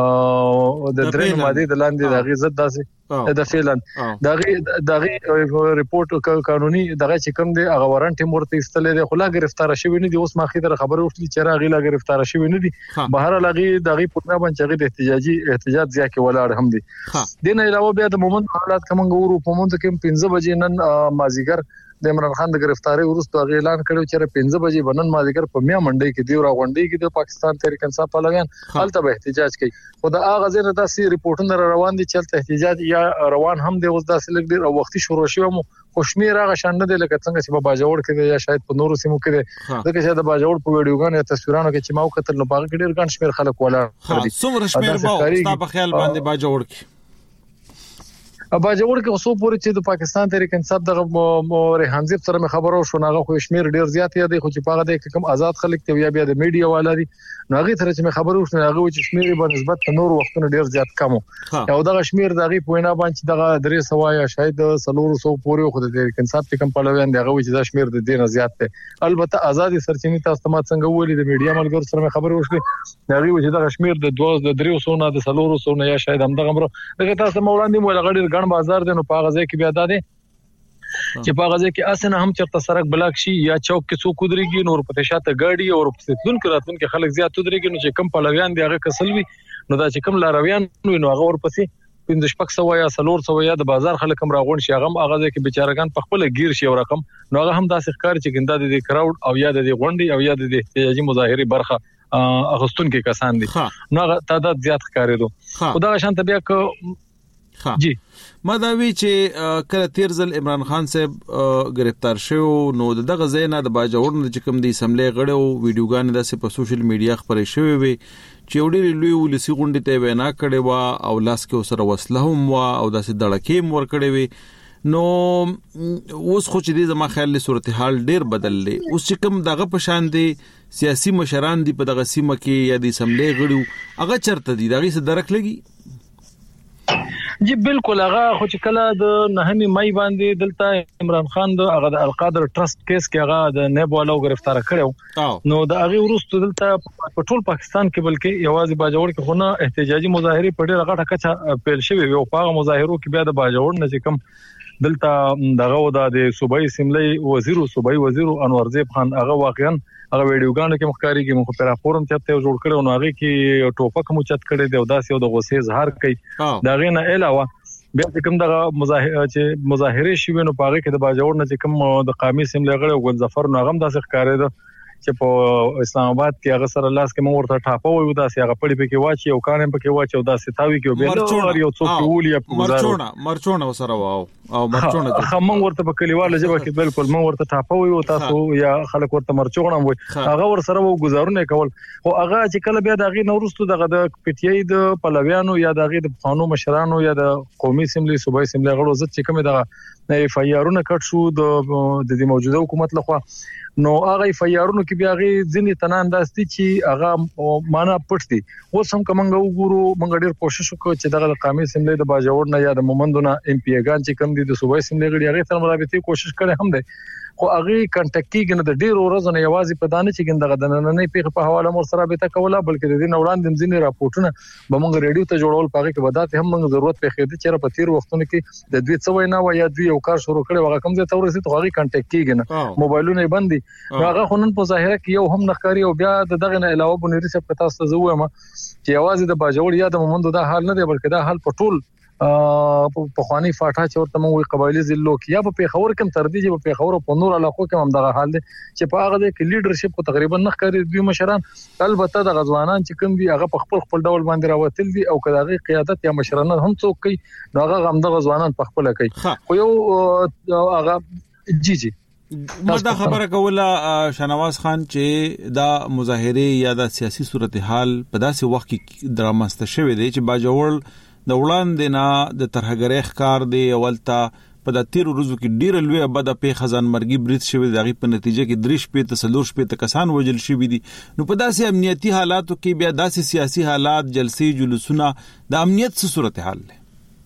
د درې ماده د لاندې دغه زد داسې د فعلن دغه دغه ریپورت قانوني دغه چې کوم دی هغه وارنټ مرته استلې د خلا گرفتار شوی نه دی اوس ماخې در خبره وشلي چې راغی لا گرفتار شوی نه دی بهر لغي دغه پورنا باندې د احتجاجي احتجاج ځکه کې ولاړ هم دي دین علاوه بیا د مومن حالات کوم غورو په مونږ کې پنځه بجې نن مازیګر د عمران خان د گرفتاری وروسته اعلان کړو چې پنځه بجې بنن مازیګر په میا منډي کې دی را غونډي کې د پاکستان تحریک انصاف پلویان حالت به احتجاج کوي خو دا اغه زنه داسې ریپورتونه روان دي چې احتجاج یا روان هم دی اوس داسې لګ ډیر وختي شروع شوی مو خوشمیر هغه شان نه دی لکه څنګه چې په باجوړ کې یا شاید په نورو سیمو کې دی ځکه چې د باجوړ په ویډیوګانو یا تصویرانو کې چې ما وکتل نو باغ کې ډیر ګڼ شمیر خلک ولاړ دي څومره شمیر به تاسو په خیال باندې باجوړ کې باجوړ کې اوسو پورې چې د پاکستان تحریک انصاف دغه ریحانزیب سره خبرو شو ناغه خو شمیر ډیر زیات دی خو چې پاغه د کوم آزاد خلک ته یا بیا د میډیا والا دي ناغه تر چې خبرو شو ناغه چې شمیر په نسبت نور وختونو ډیر زیات کم او دغه شمیر دغه پوینا باندې دغه درې سو یا شاید سلور سو پورې خو د تحریک انصاف چې کوم پلویان دغه چې دا شمیر د دینه زیات دی البته آزادي سرچینې تاسو ما څنګه ویلي د میډیا ملګرو سره خبرو وشلې ناغه چې دغه شمیر د دوه د درې سو نه د سلور سو نه یا شاید هم دغه دغه تاسو مولاندې مو لغړ ګڼ بازار دی نو په غزه کې بیا ده چې په غزه کې اسنه هم چرته سرک بلاک شي یا چوک کې څوک دريږي نور په شاته گاډي او په تلون کې راتلون کې خلک زیات دريږي نو چې کم پلویان دی هغه کسلوي نو دا چې کم لارویان نو هغه ورپسې پنځه شپږ سو یا سلور سو یا د بازار خلک هم راغون شي هغه هغه کې بیچارهګان په خپل گیر شي او رقم نو هغه هم داسې ښکار چې ګنده د کراود او یا د غونډي او یا د احتجاجي مظاهره برخه اغستون کې کسان دي نو هغه تعداد زیات ښکارېدو خدای شانته بیا ک جی ما دا وی چې کله تیر ځل عمران خان صاحب گرفتار شو نو دغه زینا د باجوړ د کوم د اسمبلی غړو ویډیوګان د په سوشل میډیا خبرې شوې وي چې وړي لوی ولسی غونډې ته وینا کړې وا او لاس کې سره وسله هم وا او داسې دړکې مور کړې وي نو اوس خو چې د زما خیال له صورتحال ډیر بدل لې اوس چې کوم دغه په شان دي سیاسي مشران دي په دغه سیمه کې یا د اسمبلی غړو هغه چرته دي دغه څه درک لګي جی بالکل هغه خو چې کله د نهمې مې باندې دلته عمران خان د هغه د القادر ټرست کیس کې هغه د نیب والو گرفتار کړو نو د هغه ورستو دلته په ټول پاکستان کې بلکې یوازې باجوړ کې خو نه احتجاجي مظاهره په ډېر غټه کچه پیل شوی او په هغه مظاهرو کې بیا د باجوړ نه چې کوم دلته دغه د صوبایي اسمبلی وزیر صوبایي وزیر انور زیب خان هغه واقعا هغه ویډیوګانو کې مخکاري کې مخ پر فورم چته جوړ کړو نو هغه کې ټوپک مو چت کړي دی او داسې د غوسې اظهار کوي دا غینه علاوه بیا کوم دغه مظاهره چې مظاهره شي نو پاره کې د باجوړ نه چې کوم د قومي سیملې غړي ګل ظفر نو هغه داسې ښکارې ده چې په اسلام آباد کې هغه سره لاس کې مو ورته ټاپو وي داسې هغه پړې پکې واچي او کانم پکې واچي او داسې تاوي کې وبېل یو څوک ولیا په مرچونه مرچونه وسره واو او مرچونه ته هم ورته په کلیواله ژبه کې بالکل مو ورته ټاپو وي او تاسو یا خلک ورته مرچونه وي هغه ور سره وو گزارونه کول خو هغه چې کله بیا دغه نورستو دغه د پټیای د پلویانو یا دغه د قانون مشرانو یا د قومي سیملې صوبایي سیملې غړو زت چې کومه دغه فایرونه کټ شو د د موجوده حکومت لخوا نو هغه فایرونو کې بیا غي ځینې تنان داستي چې هغه معنا پټ دي اوس هم کومنګ وګورو مونږ ډېر کوشش وکړو چې دغه قومي سیملې د باجوړ نه یا د مومندونه ایم پی ایګان چې کوم دي د صوبایي سیملې غړي هغه سره مرابطي کوشش کړي هم دي خو هغه کانټیکټ کېږي د ډېر ورځې نه یوازې په دانه چې ګندغه د نننې پیښه په حواله مور سره به تا کوله بلکې د دې نوړاندې ځینې راپورټونه به موږ ریډیو ته جوړول پاره کې ودات هم موږ ضرورت په خېده چې په تیر وختونو کې د دوی څوي نه و یا دوی یو کار شروع کړي هغه کوم ځای ته ورسېد هغه کانټیکټ کېږي نه موبایلونه بندي هغه خونن په ظاهره کې یو هم نخکاری او بیا دغه نه علاوه بنوري څخه پتا ستاسو زوم چې یوازې د باجوړ یا د مومندو دا حال نه دی بلکې دا حال په ټول په خواني فاټا چې ورته موږ قبایلی ضلعو کې یا په پیښور کې تر دې چې په پیښور او په نور علاقو کې هم دغه حال دی چې په هغه کې لیډرشپ کو تقریبا نه ښکاري دوی مشران البته د غزوانان چې کوم دي هغه په خپل خپل ډول باندې راوتل دي او کله قیادت یا مشران هم څوک کوي نو هغه غم د غزوانان په خپل کوي خو یو هغه جی جی ما دا خبره کوله شنواز خان چې دا مظاهره یا د سیاسي صورتحال په داسې وخت کې درامسته شوې دي چې باجوړ د وړاندې نه د ترهګرۍ ښکار دی اولتا په د تیر ورځو کې ډیر لوی بد په خزان مرګي برید شوی دغه په نتیجه کې درش په تسلور شپه کسان وجل شوی دي نو په داسې امنیتي حالاتو کې بیا داسې سیاسي حالات جلسې جلوسونه د امنیت څخه صورتحال دي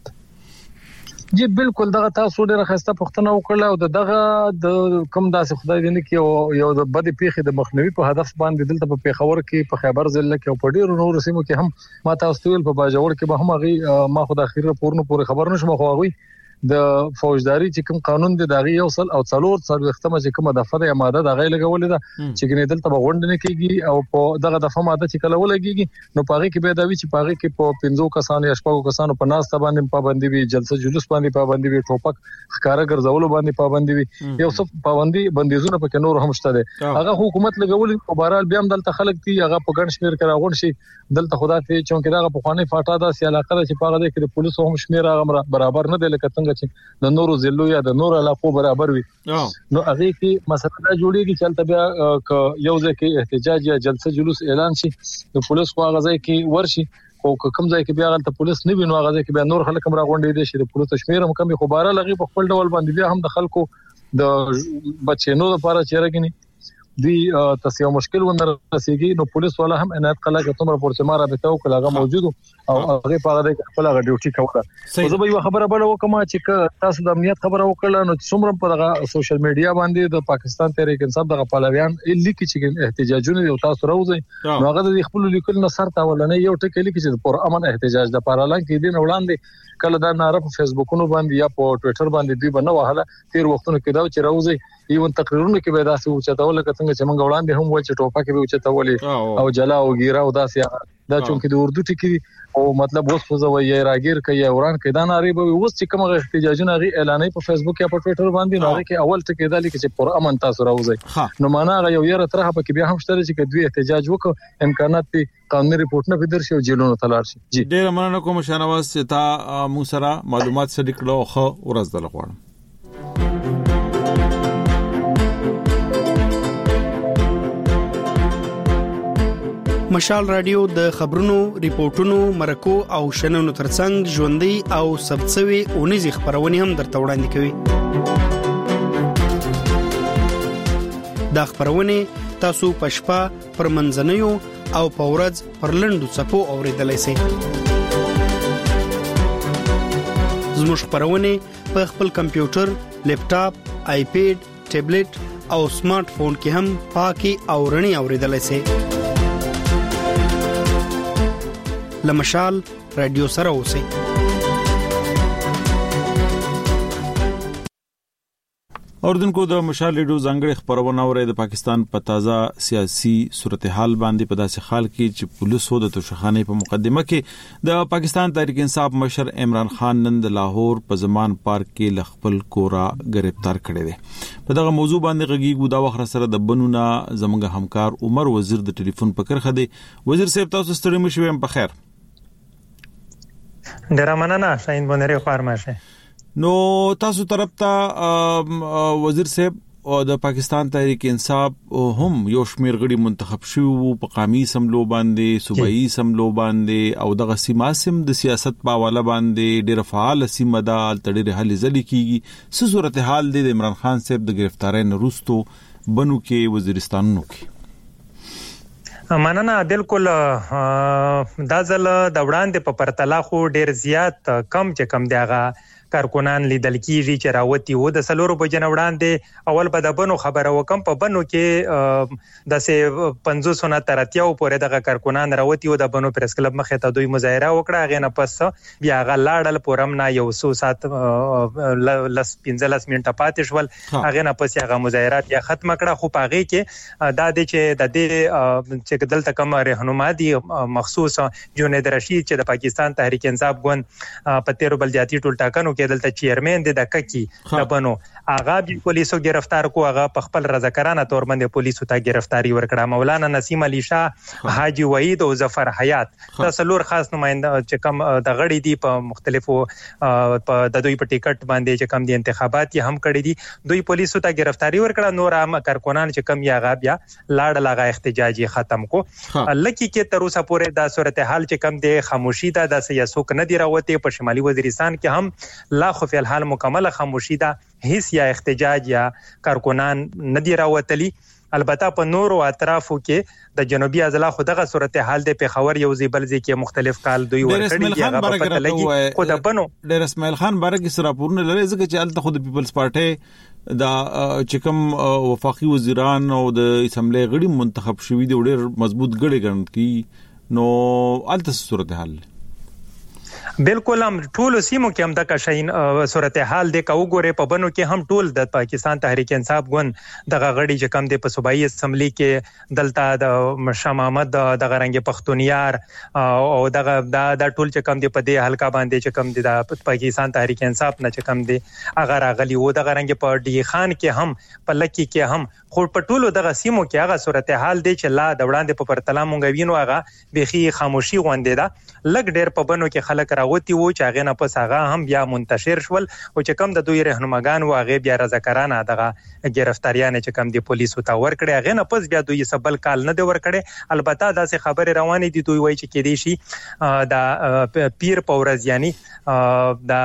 جی بالکل دغه تاسو ډیره خسته پښتنه وکړه او دغه د کوم داسې خدای دې نه کې یو د بد پیښې د مخنیوي په هدف باندې دلته په پیښور کې په خیبر ضلع کې او په ډیرو نورو سیمو کې هم ما تاسو ته په باجوړ کې به هم هغه ما خو د اخیری راپورونو پورې خبر نشم خو هغه د فوجداري چې کوم قانون دی دغه یو سل او څلور څلور ختمه چې کومه دفعه د ماده دغه لګولې ده چې ګنې دلته به غونډه نه کیږي او په دغه دفعه ماده چې کله ولګيږي نو پاره کې به دا وی چې پاره کې په پنځو کسانو یا شپږو کسانو په ناس ته باندې پابندي وي جلسه جلوس باندې پابندي وي ټوپک ښکارا ګرځول باندې پابندي وي یو څه پابندي بندیزونه په نور هم شته ده هغه حکومت لګولې په بهرحال بیا هم دلته خلک دي هغه په ګڼ شمیر کې راغون شي دلته خدا ته چې دغه په خواني فاټا دا سي علاقه چې پاره ده کې د پولیسو هم شمیر هغه برابر نه دی لکه څنګه چې د نورو ضلعو یا د نور علاقو برابر وي نو هغه کې مسله جوړیږي چې تل بیا یو ځکه احتجاج یا جلسه جلوس اعلان شي د پولیس خو هغه ځای کې ورشي او کوم ځای کې بیا غلطه پولیس نه ویني هغه ځای کې بیا نور خلک هم راغونډي دي چې د پولیس شمیر هم کمی خو بارا لغي په خپل ډول باندې بیا هم د خلکو د بچینو لپاره چیرګني دی تاسو یو مشکل ونه رسیږي نو پولیس والا هم عنایت کله چې تمره پورته رابطه وکړه هغه موجود او هغه په هغه خپل هغه ډیوټي کوله زه به یو خبره بل وکم چې تاسو د امنیت خبره وکړه نو څومره په دغه سوشل میډیا باندې د پاکستان تحریک انصاف دغه پلویان لیکي چې احتجاجونه یو تاسو راوځي نو هغه د خپل لیکل نه سره تاولنه یو ټکی لیکي چې پر امن احتجاج د پارالان کې دین وړاندې کله دا ناره په فیسبوکونو باندې یا په ټوئیټر باندې دوی بنه وهله تیر وختونو کې دا چې راوځي ایون تقریرونه کې به داسې وچتاول څنګه چې موږ وړاندې هم وایي چې ټوپا کې به وچتاولې او جلا او ګیرا او داسې دا چونکې د اردو ټکی او مطلب اوس خو زوی راګیر کوي وران کې دا ناری به اوس چې کوم احتجاجونه غي اعلانې په فیسبوک یا په ټوئیټر باندې نو کې اول ټکی دا لیکي چې پر امن تاسو راوځي نو معنا غو یو یره ترخه پکې بیا هم شته چې دوی احتجاج وکړي امکانات په قانوني ریپورت نه بدر شي او جیلونو تلار شي جی ډیر مننه کوم شنواز ته مو سره معلومات سره کړو خو ورځ دل غواړم مشال رادیو د خبرونو، ریپورتونو، مرکو او شننو ترڅنګ ژوندۍ او سبڅوي اونیزي خبرونه هم درته وړاندې کوي. دا خبرونه تاسو په شپه، پر منځنیو او په ورځ پر لنډو څپو اوریدلای شئ. زموږ خبرونه په خپل کمپیوټر، لیپټاپ، آیپیډ، ټابلیټ او سمارټ فون کې هم پاکي او رڼي اوریدلای شئ. لمشال رادیو سره اوسئ. اوردونکو د مشال ریډیو ځانګړي خبرونه اوري د پاکستان په تازه سیاسي صورتحال باندې په داسې حال کې چې پولیسو د توشخانه په مقدمه کې د پاکستان تحریک انصاف مشر عمران خان نن د لاهور په زمان پارک کې لخپل کورا گرفتار کړی دی. په دغه موضوع باندې غږیږو دا وخت سره د بنونه زموږ همکار عمر وزیر د ټلیفون په کرخه دی. وزیر صاحب تاسو ستړي مشوي په خیر. ډیر مننه شاین بنری خارماشه. نو تاسو طرف ته وزیر صاحب د پاکستان تحریک انصاف هم یو شمیر غړي منتخب شوی په قومي سملو باندې، صوبایي سملو باندې او دغه سیمه سم د سیاست په حواله باندې ډیر فعال سیمه ده تړي هلي ځلې کیږي. څه صورتحال دی د عمران خان صاحب د گرفتارۍ وروسته بنو کې وزیرستانونو کې؟ مننه. بالکل دا ځل د وړاندې په پرتله خو ډیر زیات کم چې کم دیغه کارکونان لیدل کیږي چې راوتی و د سلورو بجنه وړاندې. اول به د بنو خبره وکم، په بنو کې د سه پنځوس نه تر اتیا پورې دغه کارکونان راوتی و د بنو پریس کلب مخې ته دوی مظاهره وکړه. غې نه پس بیا غ لاړل پورم نه یو څو سات لس پنځلس منټه پاتې شول. غې نه پس هغه مظاهرات یا ختم کړه. خو پاغه کې دا د چې د دې چې دلته کوم رهنما دي مخصوص جنید رشید چې د پاکستان تحریک انصاف ګوند په تیرو بلدیاتي ټول ټاکنو کې دلته چیرمن دي د ککی د بنو اغا بي پولیسو گرفتار کو. اغا په خپل رضاکارانه تور باندې پولیسو ته گرفتاری ورکړه. مولانا نسیم علي شاه، حاجی وحید او ظفر حیات د سلور خاص نماینده چې کم د غړي دي په مختلفو د دوی په ټیکټ باندې چې کم دي انتخابات یې هم کړی دي. دوی پولیسو ته گرفتاری ورکړه. نور عام کارکونان چې کم یا غا بیا لاړ لغه احتجاجي ختم کو. لکه کې تر اوسه پورې دا صورتحال چې کم دي خاموشي ده. د سیاسوک نه دی راوته. په شمالي وزیرستان کې هم لا خو فی الحال مکمل خاموشي ده. هیڅ یا احتجاج یا کارکونان نه دی راوتلی. البته په نورو اطرافو کې د جنوبي اضلاع خو دغه صورتحال د پیښور یو ځبل ځکه مختلف کال دوی ورکړي دي. هغه په پته لګي خو د بنو ډیر اسماعیل خان بارک سراپورونه لري ځکه چې الته خو د پیپلز پارټي دا چې کوم وفاقي وزیران او د اسمبلی غړي منتخب شوي دي ډیر مضبوط غړي ګڼل کی. نو الته صورتحال بالکل هم ټول سیمو کې هم د کشین صورتحال د کو ګوره په بنو کې هم ټول د پاکستان تحریک انصاف ګوند دغه غړي چې کم د په صوبایي اسمبلی کې دلته د مشام احمد د غرنګ پښتونیار او دغه د ټول چې کم د په دې حلقہ باندې چې کم د پاکستان تحریک انصاف نه چې کم د اگر غلی و د غرنګ په ډی خان کې هم په لکی کې هم خو په ټولو دغه سیمو کې هغه صورتحال دی چې لا د وړاندې په پرتلا مونږ وینو هغه بخي خاموشي غونډه ده. لګ ډېر په بنو کې خلک راوتی وو چې هغه نه پس هغه هم بیا منتشر شول او چې کم د دوی رهنماګان و هغه بیا رضاکارانه دغه گرفتاریان چې کم دی پولیسو ته ورکړي. هغه نه پس بیا دوی سبل کال نه دی ورکړي. البته دا سه خبره روانه دي دوی وایي چې کې دي شي دا پیر پورز یعنی دا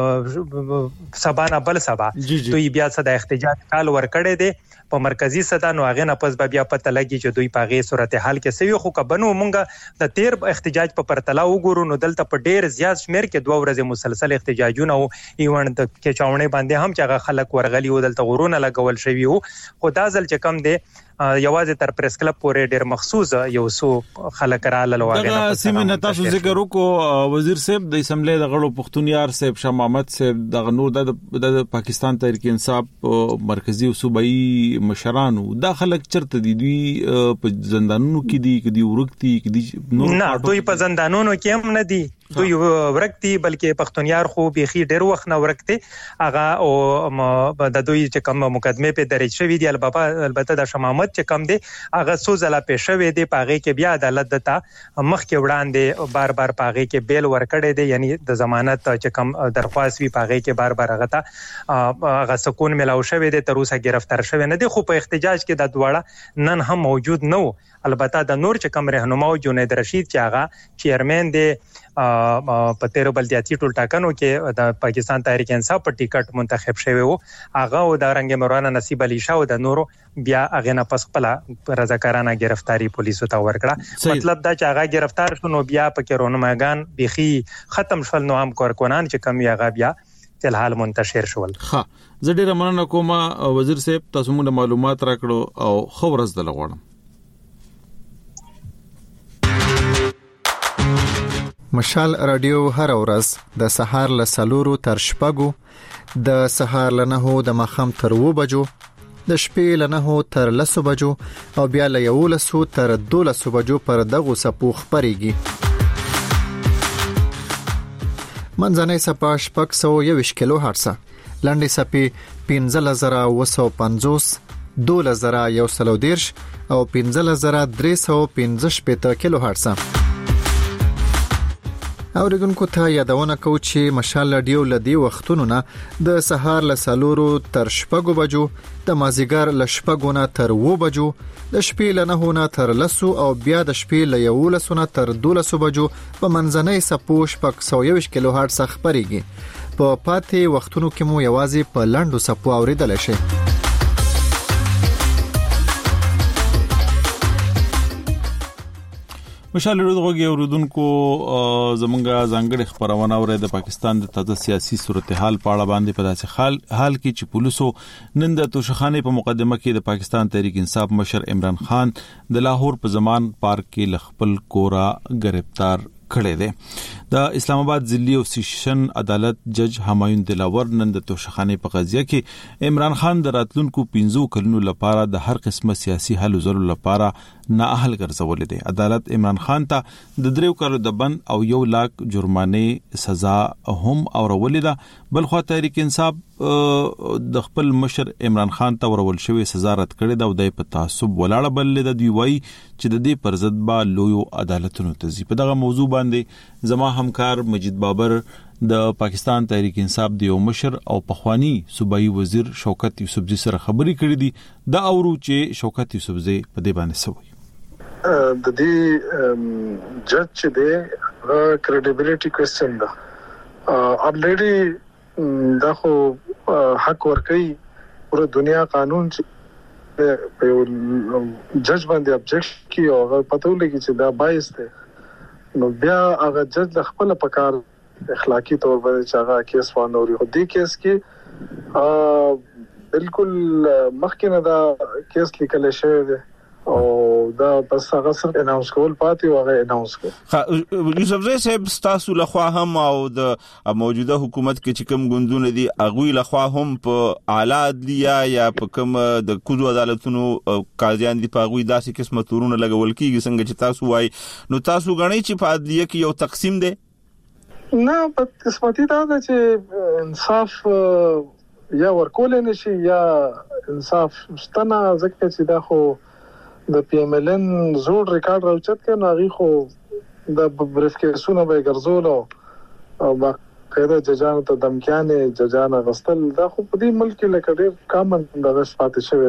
سبانه بل سبا دوی بیا صدا احتجاج کال ورکړي دي په مرکزی صدا. نو هغه نه پس بیا پته لګي چې دوی په غي صورتحال کې سوي. خو کبنو مونږه د تیر احتجاج په پرتلا وګورو نو دلته په ډیر زیات شمیر کې دوه ورځې مسلسل احتجاجونه او ایوان د کې چاونې باندې هم چې خلک ورغلي او دلته غرونه لګول شوی وو. خو دا ځل چې کم دی یوازې تر پریس کلب پورې ډیر مخصوص یو سو خلک را لواغه دا سیمه تاسو ذکر وکړو وزیر صاحب د اسمبلی د غړو پښتونیار صاحب شاه محمد صاحب د نور د پاکستان تحریک انصاف مرکزی او صوبایي مشرانو دا خلک چرته دي دوی په زندانونو کې دي کې دي ورکتي کې دي نور نه دوی په زندانونو کې هم نه دي دوی ورکتي بلکې پښتونیار خو بيخي ډیر وخت نه ورکتي هغه او د دوی چې کوم مقدمه په درج شوی دی البته د شاه محمد چې کم دی هغه سوزله پېښوي دی پاغه کې بیا عدالت دته مخ کې وړاندې بار بار پاغه کې بیل ورکړي دی یعنی د ضمانت چې کم درخواست وی پاغه کې بار بار هغه ته هغه سکون ملاو شوی دی تر اوسه گرفتار شوی نه دی. خو په احتجاج کې د دواړه نن هم موجود نه البته د نور چې کوم رهنما او جنید رشید چې هغه چیرمن دی په تیرو بلدیاتي ټول ټاکنو کې د پاکستان تحریک انصاف په ټیکټ منتخب شوی وو هغه او د رنګ مولانا نصیب علي شاه او د نورو بیا هغه نه پس خپل رضاکارانه گرفتاری پولیسو ته ورکړه مطلب دا چې هغه گرفتار شونه بیا پکې رونماګان بيخي ختم شول نو هم کارکونان چې کم یغه بیا فلحال منتشر شول. ها زه ډیره مننه کوم وزیر صاحب تاسو موږ معلومات راکړو او خبرز د لغوړم. مشال رادیو هر ورځ د سهار له سلورو تر شپږو د سهار له نهو د مخام تر و بجو د شپې له نهو تر لسو بجو او بیا له یولسو تر دولسو بجو پر دغه سپو خبريږي. منځنۍ سپا شپږ سوه یوویشت کیلو هرتز لاندې سپي پنځه زره اوه سوه پنځوس دوه زره یو سل او دېرش او پنځه زره درې سوه پنځه شپېته کیلو هرتز. اوریدونکو ته یادونه کوم چې مشال رادیو لدی وختونو نه د سهار له سلورو تر شپږو بجو د مازیګر له شپږو نه تر و بجو د شپې له نهو نه تر لسو او بیا د شپې له یولسو نه تر دولسو بجو په منځنۍ سپو شپږ سوه یوویشت کیلو هرتز خبريږي. په پاتې وختونو کې مو یوازې په لاندو سپو اوریدل شي. مشال رودغوږی اوردونکو زمونږه ځانګړي خبرونه اوري د پاکستان د تازه سیاسي صورتحال په اړه باندې په داسې حال حال کې چې پولیسو نن د توشخانه په مقدمه کې د پاکستان تحریک انصاف مشر عمران خان د لاهور په زمان پارک کې لخپل کورا گرفتار کړی دی. د اسلام آباد ضلعي او سیشن عدالت جج همایون دلاور نن د توشخانه په قضیه کې عمران خان د راتلونکو پنځو کلونو لپاره د هر قسمه سیاسي حل زر لپاره نااهل ګرځول دي. عدالت عمران خان ته د دریو کالو د بند او یو لاک جرمانه سزا هم اورول ده. بلخو تحریک انصاف د خپل مشر عمران خان ته ورول شوی سزا رد کړې ده او د په تعصب ولاړه بلل د دوی وای چې د دې پر ضد با لوی عدالتونو ته ځي. په دغه موضوع باندې زما همکار مجید بابر د پاکستان تحریک انصاف د یو مشر او پخوانی صوبایي وزیر شوکت یوسفزي سره خبرې کړې دي. دا اورو چې شوکت یوسفزي په دې باندې سوي د دې جج چې دی کریډیبিলিټي کوېسچن ده الریډي دا خو حق ورکړي پوره دنیا قانون چې په جج باندې ابجیکشن کوي او پته ولګي چې دا بایس ده نو بیا هغه جج د خپل پکار اخلاقی طور باندې چې هغه کیس وانوري خو دې کیس کې بالکل مخکې نه دا کیس لیکل شوی دی او دا بس هغه سره اناونس کول پاتې وغه اناونس کړ. یوسفزي صاحب تاسو له خوا هم او د موجوده حکومت کې چې کوم ګوندونه دي اغوی له خوا هم په اعلی عدلیه یا په کوم د کوزو عدالتونو قاضیان دي په اغوی داسې قسمه تورونه لګول کیږي څنګه چې تاسو وای نو تاسو غنئ چې په عدلیه کې یو تقسیم دی؟ نه په قسمتي دا ده چې انصاف یا ورکول نشي یا انصاف ستنه ځکه چې دا خو د پی ایم ال ان زوړ ریکارډ راوچت کړه هغه خو د بریف کیسونه به ګرځول او باقاعده ججانو ته دمکیانې ججانه غستل دا خو په دې ملک کې لکه ډېر کامن دغه پاتې شوی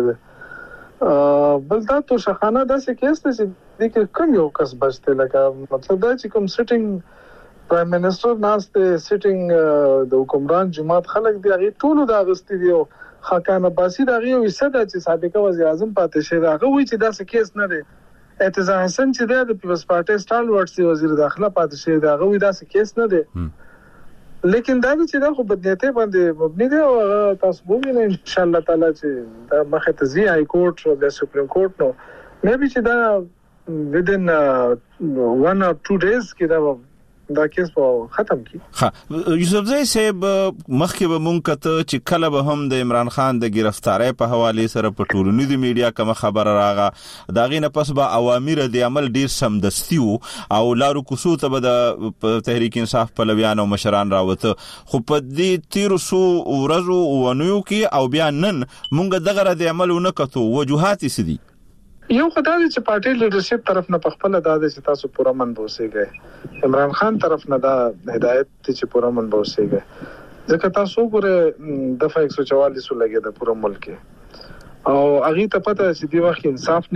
دی. بل دا تو شخانه داسې کیس دی چې د کوم یو کس بچته لکه مطلب دا چې کوم سټینګ پرایم منسٹر ناشته سټینګ د حکمران جماعت خلک دی هغه ټول د اغستی دی خاکان عباسی دا غي وسه د چې سابقه وزیر اعظم پاتې شه دا غوي چې دا څه کیس نه دی. اعتزاز حسن چې د پیپلز پارټي سټال ورډ وزیر داخله پاتې شه دا غوي دا څه کیس نه دی. لیکن دا چې دا خو بدنیته باندې مبني دی او تاسو وګورئ ان شاء الله تعالی چې دا مخه ته زی های کورټ او د سپریم کورټ نو مې به چې دا within one or two days کې دا دا کیس په ختم کی. ها یوسفزي صاحب مخکې به مونږ کته چې کله به هم د عمران خان د گرفتاری په حواله سره په ټولنیزو میډیا کوم خبره راغه دا غینه پس به اوامر د عمل ډیر سمدستي او لارو کوسو ته به د تحریک انصاف په لویان او مشران راوته خو په دې تیر سو ورځو ونیو کې او بیا نن مونږ دغه د عملونه کتو وجوهات سدي یو خدای چې پارټي لیډرشپ طرف نه پخپل داده چې تاسو پورا من بوسیږئ عمران خان طرف نه دا هدایت چې پورا من بوسیږئ ځکه تاسو ګوره دفعه ایک سو چوالیس لګي د پورا ملک او هغه ته پته چې دی وخت انصاف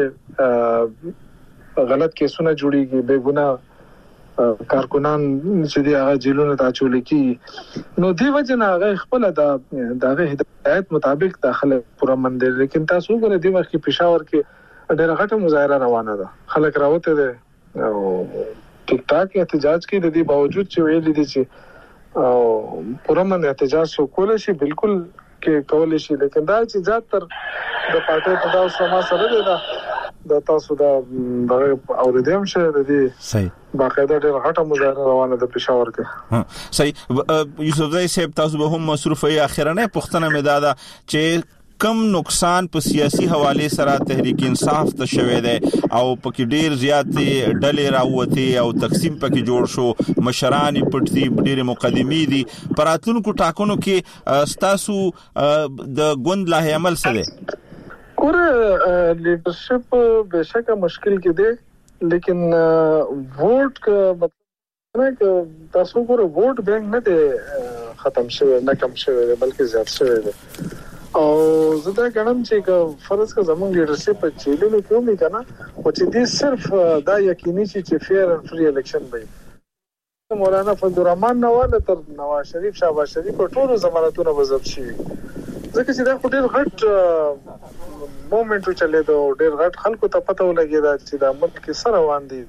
نشته غلط کیسونه جوړیږي بے ګناه کارکونان چې دی هغه جیلونه ته چول کی نو دی وجنه هغه خپل د دغه هدایت مطابق داخله پوره مند لیکن تاسو ګره دی وخت پېښور کې ډېر غټه مظاهره روانه ده خلک راوته دي او ټیک ټاک احتجاج کې د دې باوجود چې ویل دي چې او پوره من احتجاج سو کول شي بالکل کې کول شي لیکن دا چې ذات تر د پټه په داو سما سره دی دا د تاسو دا اوریدم شه د دې صحیح باقاعده ډېر غټه مظاهره روانه ده پېښور کې ها صحیح یوسف زئی صاحب تاسو به هم مصروفه اخرنه پښتنه مدادا چې کم نقصان په سیاسي حواله سره تحریک انصاف ته شوه دی او پکې ډیر زیات ډلې راوته او تقسیم پکې جوړ شو مشران پټتي ډیر مقدمي دي پراتونکو ټاکنو کې ستاسو د غوند له عمل سره اور لیډرشپ بهشکه مشکل کې دی لیکن ووټ کا مطلب نه چې تاسو ګور ووټ بینک نه دی ختم شوی نه کم شوی بلکې زیات شوی دی او زه دا غواړم چې فرض کا زموږ لیډرشپ په چیلونو کې ومه کنه او چې دې صرف دا یقیني چې فیر اند فری الیکشن وي مولانا فضل الرحمن نواله تر نواز شریف شهباز شریف په ټولو ضمانتونو وزب شي ځکه چې دا ډېر غټ مومنټ چلے دو ډېر غټ خلکو ته پته ولګی دا چې دا ملک سره روان دي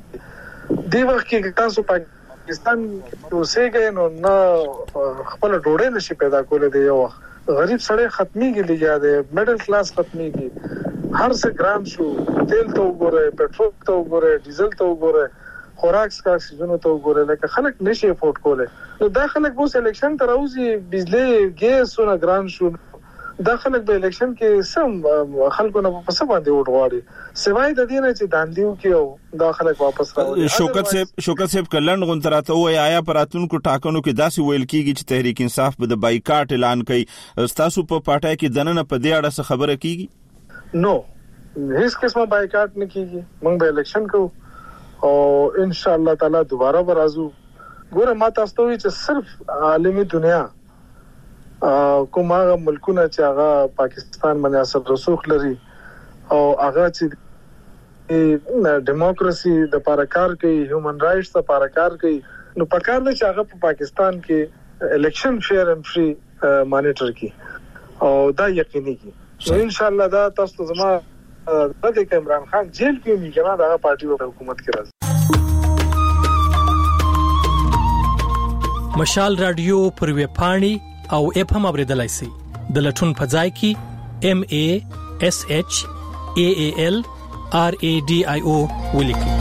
دی وخت کې تاسو پاکستان اوسېږئ نو نه خپل ډوډۍ نشي پیدا کولای دی یو غریب سړی ختميږي لګیا دی میډل کلاس ختميږي هر څه ګران شو تیل ته وګوره پټرول ته وګوره ډیزل ته وګوره خوراک سکا سيزونو ته وګوره لکه خلک نشي افورد کولای نو دا خلک بوس الیکشن ته راوځي بجلی ګیس سونه ګران شو دا خلک به الیکشن کې سم خلکو نه په څه باندې ووټ غواړي سوای د دې نه چې داندیو کې دا خلک واپس راوړي شوکت صاحب شوکت صاحب کلن غونتراته وای آیا پراتونکو ټاکنو کې داسې ویل کیږي چې تحریک انصاف به د بایکاټ اعلان کوي تاسو په پټای کې دننه په دې اړه څه خبره کیږي نو هیڅ قسمه بایکاټ نه کیږي موږ به الیکشن کوو او ان شاء الله تعالی دوباره به راځو ګوره ما تاسو ته چې صرف عالمي دنیا کومه ملکونه چې هغه پاکستان باندې اثر رسوخ لري او هغه چې دیموکراسي د لپاره کار کوي هیومن رائټس د لپاره کار کوي نو پکار نه چې هغه په پاکستان کې الیکشن فیر اند فری مانیټر کی او دا یقیني کی نو ان شاء الله دا تاسو ته زما د عمران خان جیل کې میګنه دا پارټي او حکومت کې راځي مشال رادیو پر وی پاڼي او اپ هم اوریدلای شئ د لټون په ځای کې ام ا اس اچ ا ا ال ار ا ډي اي او ولیکئ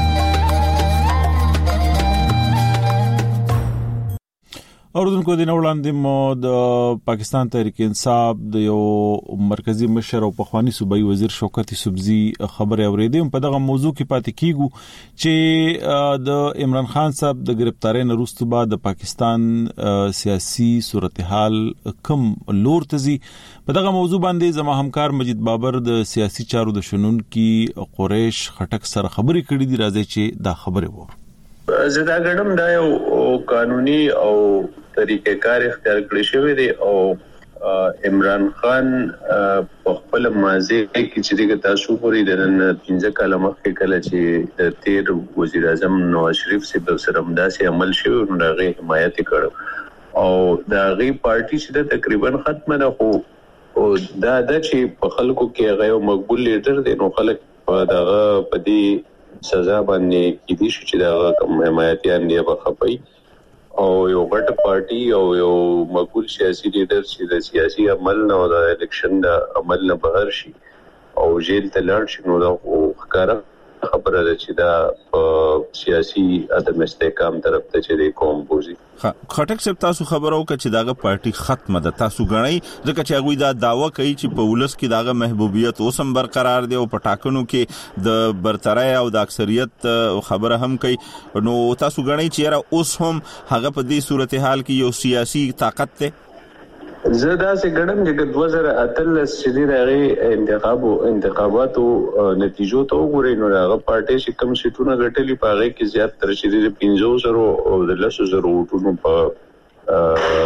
اوردونکو د نوړاندې مو د پاکستان تحریک انصاف د یو مرکزی مشر او پخوانی صوبایي وزیر شوکت یوسفزئی خبره اوریدم په دغه موضوع کې پاتې کیګو چې د عمران خان صاحب د گرفتاری نه وروسته بعد د پاکستان سیاسي صورتحال کم لور تزي په دغه موضوع باندې زما همکار مجید بابر د سیاسي چارو د شنن کې قریش خټک سره خبرې کړې دي راځي چې دا خبره وره زدا غړم دا یو قانوني او طریقې کار اختیار کړی شوی دی او عمران خان په خپل ماضي کې چې دغه تاسو پوری د نن پنځه کاله مخکې کله چې د تیر وزیر اعظم نواز شریف سره سره مداسي عمل شوی نو هغه حمایت کړو او دا غي پارټي چې تقریبا ختمه نه خو او دا د چې په خلکو کې غو مقبول لیډر دی نو خلک په دغه پدی سزا باندې کې دي چې دا کوم حمایتيان دی په خپي او یو غټ پارټي او یو مقبول سیاسي لیډر چې د سیاسي عمل نه او د الیکشن د عمل نه بهر شي او جیل ته لاړ شي نو دا ښکارا خبره ده چې دا سیاسي عدم استحکام طرف ته چې کوم بوزي خټک صاحب تاسو خبرو ک چې داغه پارټي ختمه ده تاسو غنئ ځکه چې هغه دا داوا کوي چې په ولس کې داغه محبوبیت اوسم برقرار دی او پټاکنو کې د برترۍ او د اکثریت خبره هم کوي نو تاسو غنئ چې را اوس هم هغه په دې صورتحال کې یو سیاسي طاقت ته زدا سه ګړم چې دوه زره اتلس چې دغه انتخاب او انتخاباتو نتیجو ته وګورئ نو هغه پارټي چې کوم سیټونه غټلې پاره کې زیات تر چې د پنځو زره او د لسو زره وټونو په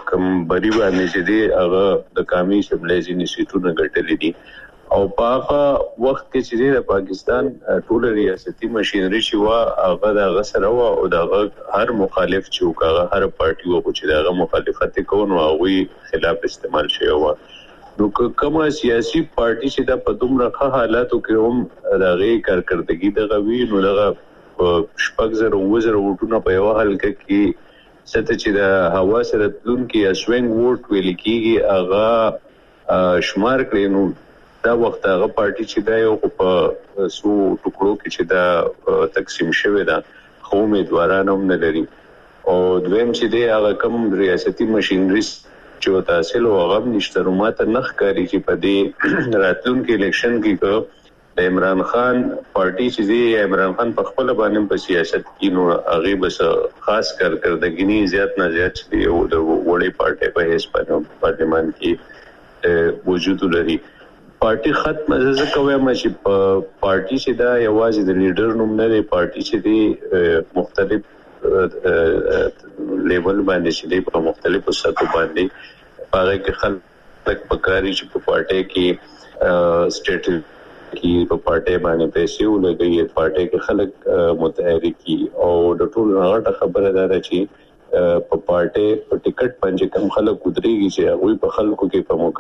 کم بری باندې چې دی هغه د قومي اسمبلی ځینې سیټونه ګټلې دي او په هغه وخت کې چې د پاکستان ټول ریاستي ماشينري چې وا هغه د غسر او د هر مخالف چې وکړه هر پارټي وو چې دغه مخالفت کوي او وی خلاف استعمال شي او نو کومه سیاسي پارټي چې د په دومره ښه حالاتو کې هم دغه کارکړدګي دغه وی نو دغه شپږ زره وزره وټونه په یو حلقه کې ست چې د هوا سره تلون کې اسوینګ ووټ ویل کېږي هغه شمار کړي نو دا وخت هغه پارټي چې دا یو په سو ټکړو کې چې دا تقسیم شوی دا خو امیدواران هم نه لري او دویم چې دی هغه کوم ریاستي ماشينري چې تحصیل او هغه نشته ماته نخ کاری چې په دې راتلونکو الیکشن کې د عمران خان پارټي چې دی عمران خان په خپل باندې په سیاست کې نو هغه بس خاص کارکردګي زیات نه زیات دی او د وړي پارټي په هیڅ باندې پارلمان کې وجود لري پارټي ختم زه کوم چې پارټي چې دا یوازې د لیډر نوم نه دی پارټي چې دی مختلف لیول باندې چې دی په مختلفو سطحو باندې هغه کې خلک پکاري چې په پارټي کې سټیټ کې په پارټي باندې پیسې ولګي پارټي کې خلک متحرکي او د ټول غټه خبره ده چې په پارټي په ټیکټ باندې کوم خلک ودرېږي چې هغه په خلکو کې په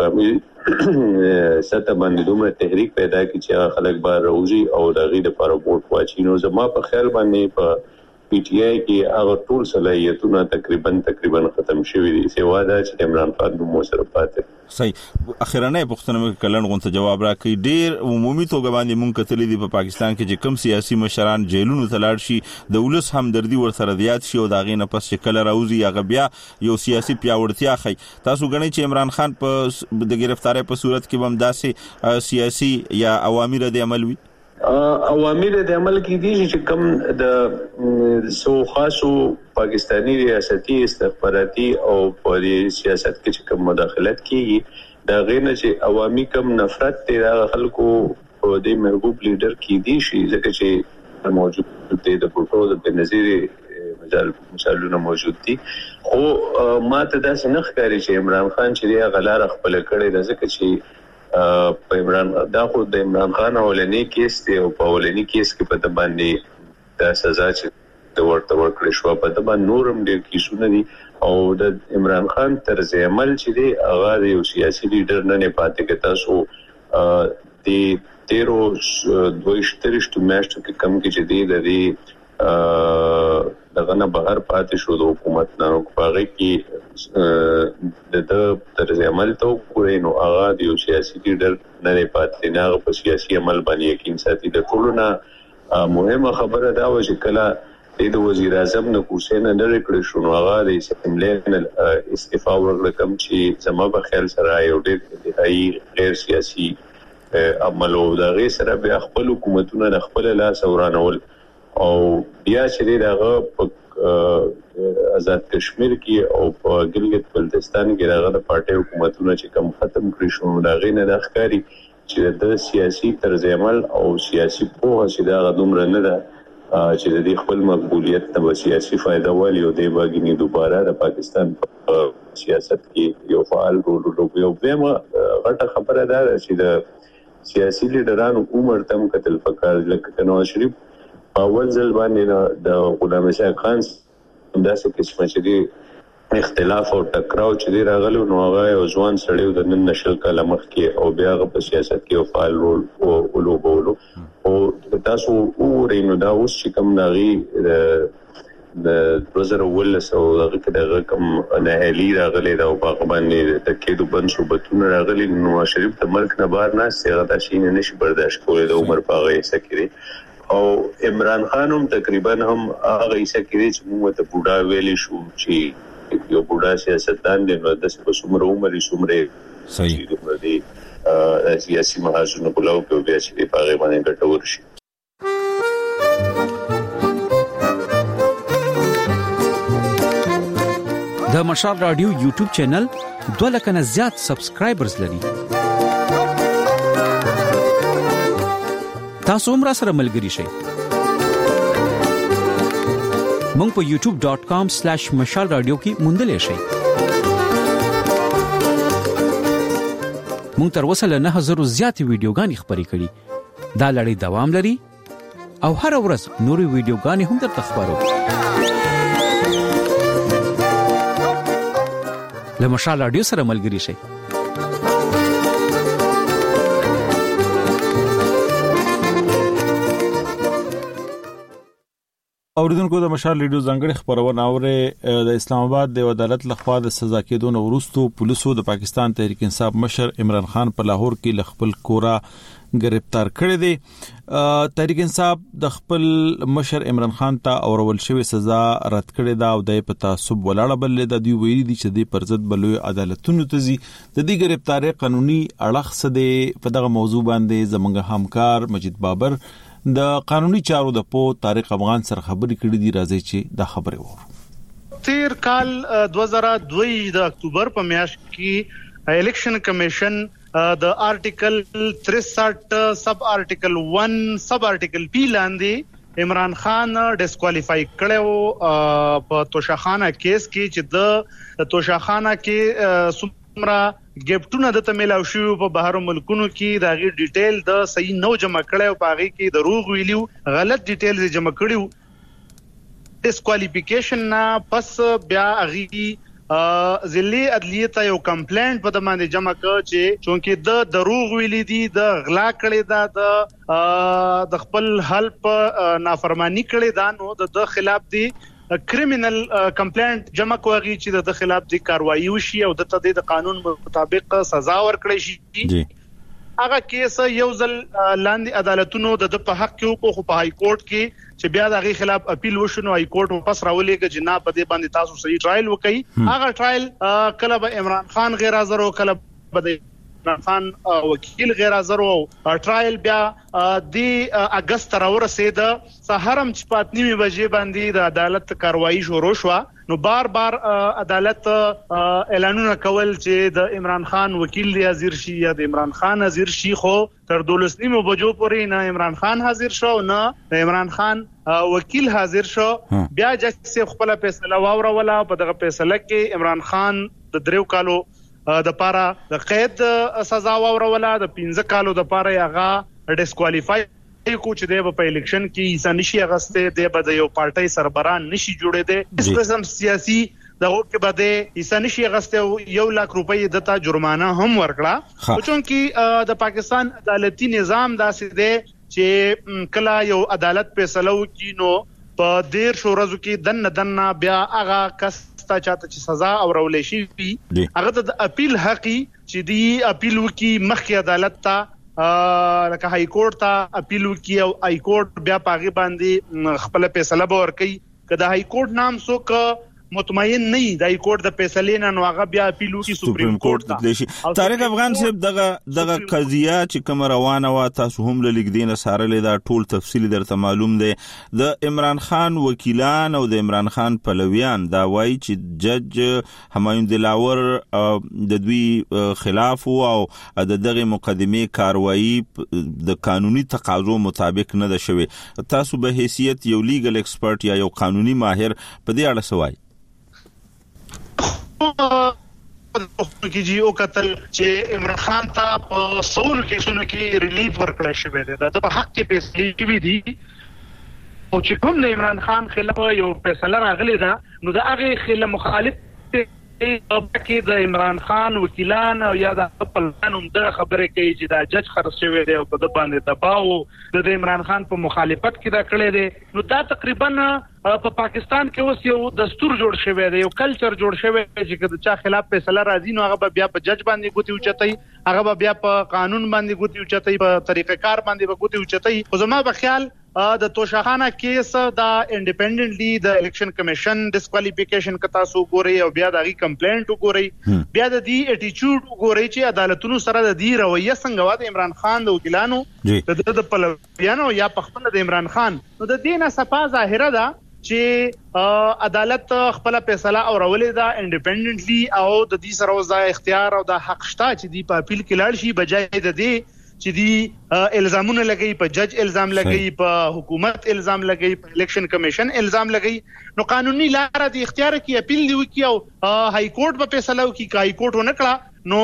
مکمل سطح باندې دومره تحریک پیدا کړي چې خلک بار روزي او دغه د لپاره ووټ واچي نو زما په خیال باندې په پی ټی آی کې هغه ټول صلاحیتونه تقریبا تقریبا ختم شوي دي سیوا دا چې عمران خان نو سره پاتې صحیح اخیرانه پښتنه کې کلن غونته جواب راکړي ډیر عمومي توګه باندې مونږ کتلې دي په پاکستان کې چې کم سیاسي مشران جیلونو ته لاړ شي د ولس همدردي ورسره زیات شي او دا غینه پس چې کله راوځي هغه بیا یو سیاسي پیاوړتیا خي تاسو غنئ چې عمران خان په د گرفتاری په صورت کې هم داسې سیاسي یا اوامر د عمل وي اوامر د عمل کې دي چې کوم د سو خاصو پاکستانی ریاستي استخباراتي او په سیاست کې چې کوم مداخلت کیږي دا غینه چې عوامي کم نفرت دی د خلکو په دې محبوب لیډر کې دي شي ځکه چې موجود دی د پټو د بنظیر مجال مثالونه موجود دي خو ماته دا څنګه ښکاري چې عمران خان چې دی غلار خپل کړي د ځکه چې په عمران دا خو د عمران خان اولنی کیس دی او په اولنی کیس کې په باندې د سزا چې د ورته ورکړې شو په د باندې نورم ډیر کیسونه دي او د عمران خان طرز عمل چې دی هغه د یو سیاسي لیډر نه پاتې کې تاسو د تیرو دویشترشت میاشتو کې کم کې چې دی د دې دغه نه بهر پاتې شو د حکومت نه او هغه کې د طرز عمل ته کوی نو هغه د یو سیاسي لیډر نه پاتې نه هغه په سیاسي عمل باندې یقین ساتي د ټولو نه مهمه خبره دا و چې کله د وزیر اعظم نو کوسین نه لري کړی شو نو هغه د اسمبلی استعفا ورکړه کوم چې زما په خیال سره یو ډېر غیر سیاسي عمل او د غیر سره به خپل حکومتونه د خپل لاس ورانول او بیا چې دغه په آزاد کشمیر کې او په ګلګت بلتستان کې دغه د پارټي حکومتونه چې کوم ختم کړی شو دغه نه د ښکاری چې د سیاسي طرز عمل او سیاسي پوهه چې دغه دومره نه ده چې د خپل مقبولیت ته سیاسي فائدہ والی او د باګینی دوباره د پاکستان سیاست کې یو فعال رول لوبي او دغه غټه خبره ده چې د سیاسي لیډرانو عمر تم قتل فکر لکه نواز شریف اول ځل باندې د غلام اسحاق خان داسې قسمه چې دی اختلاف او ټکراو چې دی راغلو نو هغه یو ځوان سړی د نن نشل کله مخ کې او بیا په سیاست کې یو فعال رول ولوبولو او تاسو وګورئ نو دا اوس چې کوم ناغي د دوزر ولس او دغه دغه کوم نه هلي راغلي دا په باندې د کېدو بن صوبتونه راغلي نو شریف د ملک نه بار نه ستغه د شي نه نشي برداشت کولای د عمر پاغه سکري او عمران خان هم تقریبا هم هغه ایسه کړی چې موږ ته بوډا ویلې شو چې یو بوډا سیاستدان دی نو د څومره عمر یې څومره صحیح دی سیاسي محاسنه کولاو په بیا چې په هغه باندې ګټور شي د مشال رادیو یوټیوب چینل دوه لک نه زیات سبسکرایبرز لري تاسو هم را سره ملګری شئ مونږ په یوټیوب ډاٹ کام سلیش مشال رادیو کې موندلې شئ مونږ تر اوسه له نه هزار زیاتې ویډیوګانې خبرې کړي. دا لړۍ دوام لري او هر ورځ نورې ویډیوګانې هم درته خبرو. له مشال رادیو سره ملګري شئ. اوریدونکو د مشال ریډیو ځانګړي خبرونه اوري. د اسلام آباد د عدالت لخوا د سزا کېدو نه وروسته پولیسو د پاکستان تحریک انصاف مشر عمران خان په لاهور کې لخپل کورا گرفتار کړی دی. تحریک انصاف د خپل مشر عمران خان ته اورول شوی سزا رد کړی دا او د تعصب ولاړه بل د دوی ویلي دي چې د پرزد بلوي عدالتونو ته زی د دې گرفتاری قانوني اړخ سده په دغه موضوع باندې زمونږ همکار مجید بابر د قانوني چارو د پو طارق افغان سره خبرې کړې دي. راځي چې دا خبره وره. تیر کال دو هزار دو د اکتوبر په میاشت کې الیکشن کمیشن د آرټیکل تریسٹھ سب آرټیکل ون سب آرټیکل پی لاندې عمران خان ډیسکوالیفای کړو په توشاخانه کیس کې چې د توشاخانه کې سمرا ګپټونه د تملاو شو په بهر ملکونو کې دا غي ډیټیل د صحیح نو جمع کړو په هغه کې دروغ ویلیو غلط ډیټیل جمع کړیو. ډیسکوالیفیکیشن نه پس بیا هغه ضلعي عدلیه ته یو کمپلینټ په دمانه جمع کړ چې چونکه د دروغ ویلي دي د غلا کړي دا د خپل حلف نافرمانی کړي دا نو د خلاف دي کرمینل کمپلینټ جمع کوي چې د خلاف دي کاروایی وشي او د تدید قانون مطابق سزا ورکړي شي. هغه کیس یو ځل لاندې عدالتونو د په حق کې او په های کورټ کې چې بیا د غي خلاف اپیل وشنو های کورټ واپس راولېږي چې نه په دې باندې تاسو صحیح ټرایل وکړي. هغه ټرایل کله به عمران خان غیر حاضر او کله به عمران خان وکیل غیر حاضر او ټرایل بیا د اگست را ورسېد. سحرم چې پاتنیمه بجې باندې د عدالت کاروایی شروع شو. نو بار بار عدالت اعلانونه کول چې د عمران خان وکیل دی حاضر شي یا د عمران خان حاضر شي، خو تر دولسنیمو بجو پورې نه عمران خان حاضر شو نه د عمران خان وکیل حاضر شو. بیا جج خپل فیصله واوروله. په دغه فیصله کې عمران خان د دریو کالو د پاره د قید سزا واوروله، د پنځه کالو د پاره هغه ډیسکوالیفای کو چې د په الیکشن کې انسان نشي اغسته د بده یو پارټي سربران نشي جوړې دي. اس قسم سیاسي دغه کې بده انسان نشي اغسته یو لک روپۍ دته جرمانه هم ورکړه. چونکی د پاکستان عدالتي نظام داسې دی چې کله یو عدالت فیصله وکړي نو په ډیر شورزو کې دن دن بیا هغه کس تا چاته چې سزا او رولې شي هغه د اپیل حقي چې دی اپیل وکړي مخکې عدالت ته لکه های کورټ ته اپیل وکړي او های کورټ بیا پاغي باندې خپل فیصله به ورکړي. کله های کورټ نام څوک مطمئن نه دی د های کورټ د فیصلې نه نو هغه بیا اپیل وکړي سپریم کورټ ته. طارق افغان صاحب دغه دغه قضیه چې کوم روانه و تاسو هم لګدینه سارلې دا ټول تفصیل درته معلوم دی. د عمران خان وکیلان او د عمران خان پلویان دا وایي چې جج همایون دلاور د دوی خلاف او د دغه مقدمه کاروایی د قانوني تقاضو مطابق نه ده شوی. تاسو به حیثیت یو لیګل ایکسپرت یا یو قانوني ماهر په دې اړه سوای کې جی او قتل چې عمران خان ته په سول کیسونو کې ریلیف ورکړل شوی دی. دا په حق کې فیصله کیږي دي او چې کوم د عمران خان خلاف یو فیصله راغلی دا نو دا هغه خلاف مخالف کې د عمران خان وکیلان او یا د خپلانو د خبره کوي چې دا جج خرڅ شوی دی او په د باندې دباو د عمران خان په مخالفت کې دا کړی دی. نو دا تقریبا په پاکستان کې اوس یو دستور جوړ شوی دی، یو کلچر جوړ شوی دی چې د چا خلاف فیصله راځي نو هغه بیا په جج باندې ګوتی اوچتای، هغه بیا په قانون باندې ګوتی اوچتای، په طریقې کار باندې ګوتی اوچتای. خو زما په خیال د توشاخانه کیس دا انډیپندنټلی د الیکشن کمیشن ډیسکوالیفیکیشن کتا سو ګوري او بیا دغه کمپلینټ وګوري، بیا د دې اټیچوډ وګوري چې عدالتونو سره د دې رویه څنګه و د عمران خان د وکیلانو د پلویانو یا پخپل د عمران خان. نو د دې نه صفه ظاهره ده چې عدالت خپل فیصله او رولې دا انډیپندنټلی او د دې سره وځي اختیار او د حق شته چې دی په اپیل کې لاړ شي بجای د دې چې دی الزامونه لګي په جج الزام لګي په حکومت الزام لګي په الیکشن کمیشن الزام لګي. نو قانوني لار د اختیار کې اپیل دی وکي او های کورټ په فیصله وکي های کورټ ونه کړه نو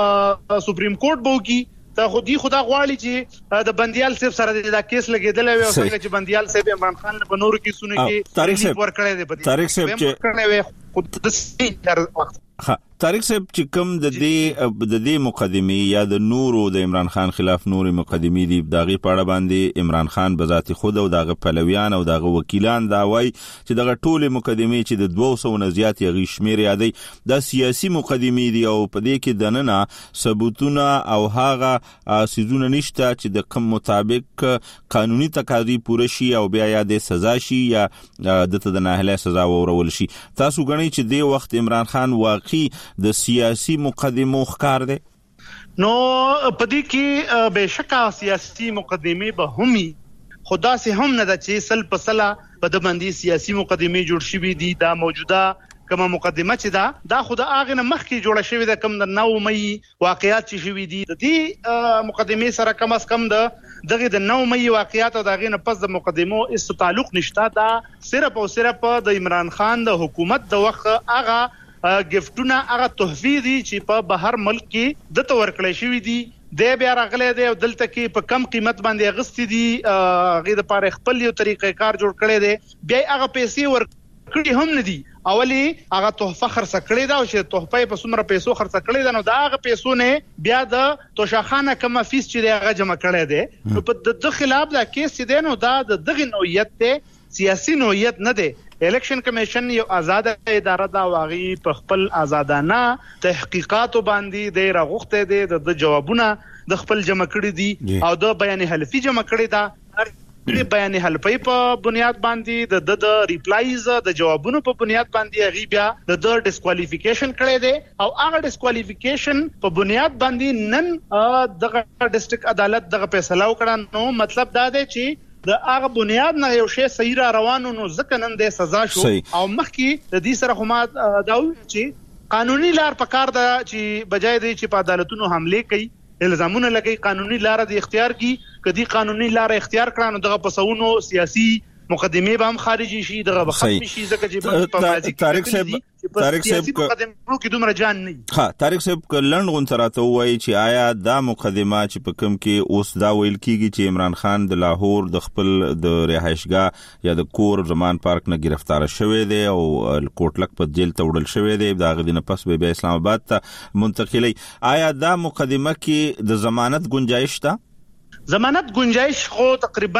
سپریم کورټ بو کی ته خو دی خدا غواړي چې د بنديال صاحب سره دا کیس لګیدل وي او څنګه چې بنديال صاحب عمران خان په نورو کیسونو کې طارق صاحب ورکړی دی په طارق صاحب چې خود د سپیکر وخت ها طارق صاحب چې کوم د دې د دې مقدمه یا د نورو د عمران خان خلاف نوري مقدمه دي دغه پاړه باندې عمران خان بذات خود او دغه پلویان او دغه وکیلان دا وای چې دغه ټوله مقدمه چې د دوه سوه نه زیات یغي شمیر یادي د سیاسي مقدمه دي او په دې کې دننه ثبوتونه او هغه سيزونه نشته چې د کوم مطابق قانوني تقاضي پوره شي او بیا یا د سزا شي یا د تدناهله سزا ورول شي تاسو غنئ چې د وخت عمران خان واقعي د سیاسي مقدمو ښکار دی نو پدې کې بهشکه سیاسي مقدمه به همي خدا سي هم نه د چې سل پسلا په د باندې سیاسي مقدمه جوړ شوې دي دا موجوده کومه مقدمه چې دا دا خدا اغه نه مخکې جوړه شوې ده کوم د نو مې واقعیات چې شوې دي د دې مقدمه سره کم از کم د دغه د نو مې واقعیات او دغه نه پس د مقدمو اس تعلق نشته دا صرف او صرف د عمران خان د حکومت د وخت اغه گفتونه هغه تحفې دي چې په بهر ملک کې د تور کړی شوې دي د بیا راغلي دي او دلته کې په کم قیمت باندې اغستې دي غي د پاره خپل یو طریقې کار جوړ کړی دی بیا هغه پیسې ورکړي هم نه دي اولی هغه تحفه خرڅ کړی دا او چې تحفه په څومره پیسو خرڅ کړی دا نو دا هغه پیسو نه بیا د توشاخانه کوم فیس چې هغه جمع کړی دی نو په د خلاف دا کیس چې دی نو دا د دغه نوعیت ته سیاسي نوعیت نه دی الیکشن کمیشن یو آزاد اداره دا واغی په خپل آزادانه تحقیقات باندې د راغخته دي د جوابونه د خپل جمع کړي دي او د بیان حلفي جمع کړي دا د بیان حلفي په بنیاد باندې د د ریپلایز د جوابونو په بنیاد باندې غي بیا د د ډیسکوالیفیکیشن کړي دي او هغه ډیسکوالیفیکیشن په بنیاد باندې نن د ډیسټریکټ عدالت دغه فیصله وکړه نو مطلب دا دی چې د هغه بنیاد نه یو شی صحیح را روانو نو ځکه نن د سزا شو او مخکې د دې سره هم دا چې قانوني لار پکار ده چې بجای دی چې په عدالتونو حمله کوي الزامونه لګي قانوني لار د اختیار کی کدي قانوني لار اختیار کړه نو دغه پسونو سیاسي مقدمه به هم خارجي شي دغه به ختم شي ځکه چې په ماضي کې طارق صاحب طارق صاحب مقدمه کې دومره جان نه ها طارق صاحب کلن غون تراته وایي چې آیا دا مقدمه چې په کوم کې اوس دا ویل کیږي چې عمران خان د لاهور د خپل د رهائشګاه یا د کور زمان پارک نه گرفتار شوی دی او کوټلک په جیل ته وړل شوی دی دا غوډه پس به اسلام آباد ته منتقلی آیا دا مقدمه کې د ضمانت گنجائش ده ضمانت گنجائش خو تقریبا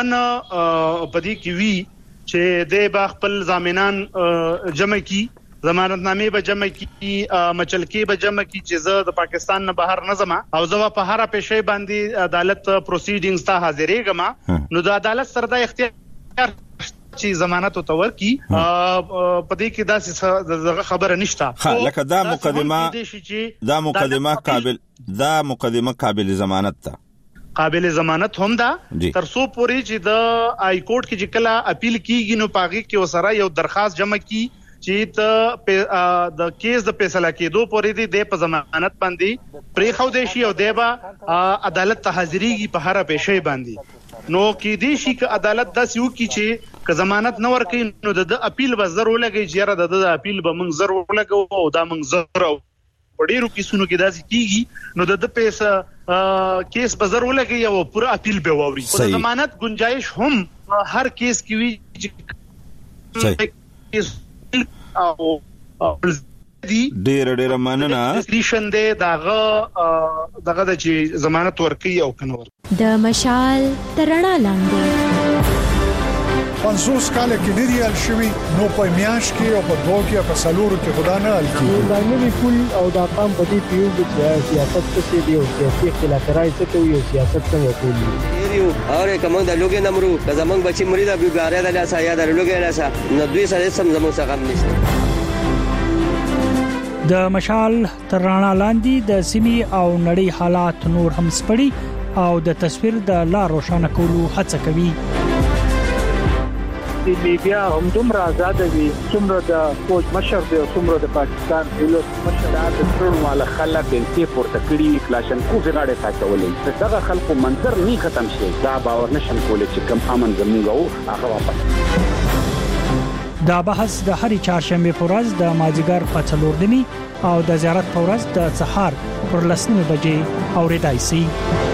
پدې کې وی چې د با خپل ضامنان جمع کی ضمانت نامې به جمع کی مچلکی به جمع کی چې زه د پاکستان نه بهر نه زما او زه په هر پیښې باندې عدالت پروسیډینګز ته حاضرېږم نو د عدالت سره د اختیار چې ضمانت او تور کی پدې کې دا دغه خبره نشته لکه دا مقدمه دا مقدمه قابل دا مقدمه قابل ضمانت ده قابل ضمانت هم ده تر څو پوري چې د های کورټ کې چې کله اپیل کیږي نو پاغي کې وسره یو درخواست جمع کی چې ته د کیس د فیصله کېدو پوري د په ضمانت باندې پرې خو دې شي او دیبا عدالت ته حاضرېږي په هر پیښې باندې نو کې دې شي ک عدالت داس یو کی چې ک ضمانت نه ورکې نو د اپیل به ضرور لګي چې را د اپیل به موږ ضرور لګو او دا موږ ضرور وړيرو کیسونو کې داسې کیږي نو د پیسې کیس بازار ولګي او پورا اپیل به ووري او ضمانت گنجائش هم هر کیس کې وی صحیح او ډېر ډېر مننه ریشن دې داغه دغه د چې ضمانت ورکي او کنور د مشال ترڼا لاندې پنځوس کال کې ډېری الشوي نو په میاش کې او په دوه کې په سلورو کې خدا نه الکی دا نوی کول او دا قام په دې پیو چې سیاست څه دی او سیاسي اختلاف راځي ته یو سیاست څنګه کوي یو اوره کوم د لوګي نمرو زمنګ بچي مرید ابو ګاره د لاسه یا د لوګي لاسه نو دوی سره سم زمو څنګه نشته د مشال ترڼا لاندې د سیمي او نړۍ حالات نور هم سپړي او د تصویر د لار روښانه کولو هڅه کوي د میډیا هم دومره آزاد وي څومره د فوج مشر دی څومره د پاکستان پولیس مشر د ټول مال خلک انتي پورته کړی کلاشن کو غاړه ساتولې دغه خلکو منظر نه ختم شي دا باور نشم کولای چې کم امن زموږ هغه واپس دا بحث د هرې چهارشنبه پر ورځ د مازیګر په څلور دني او د زیارت په ورځ د سهار پر لسمه بجې اوریدای شي.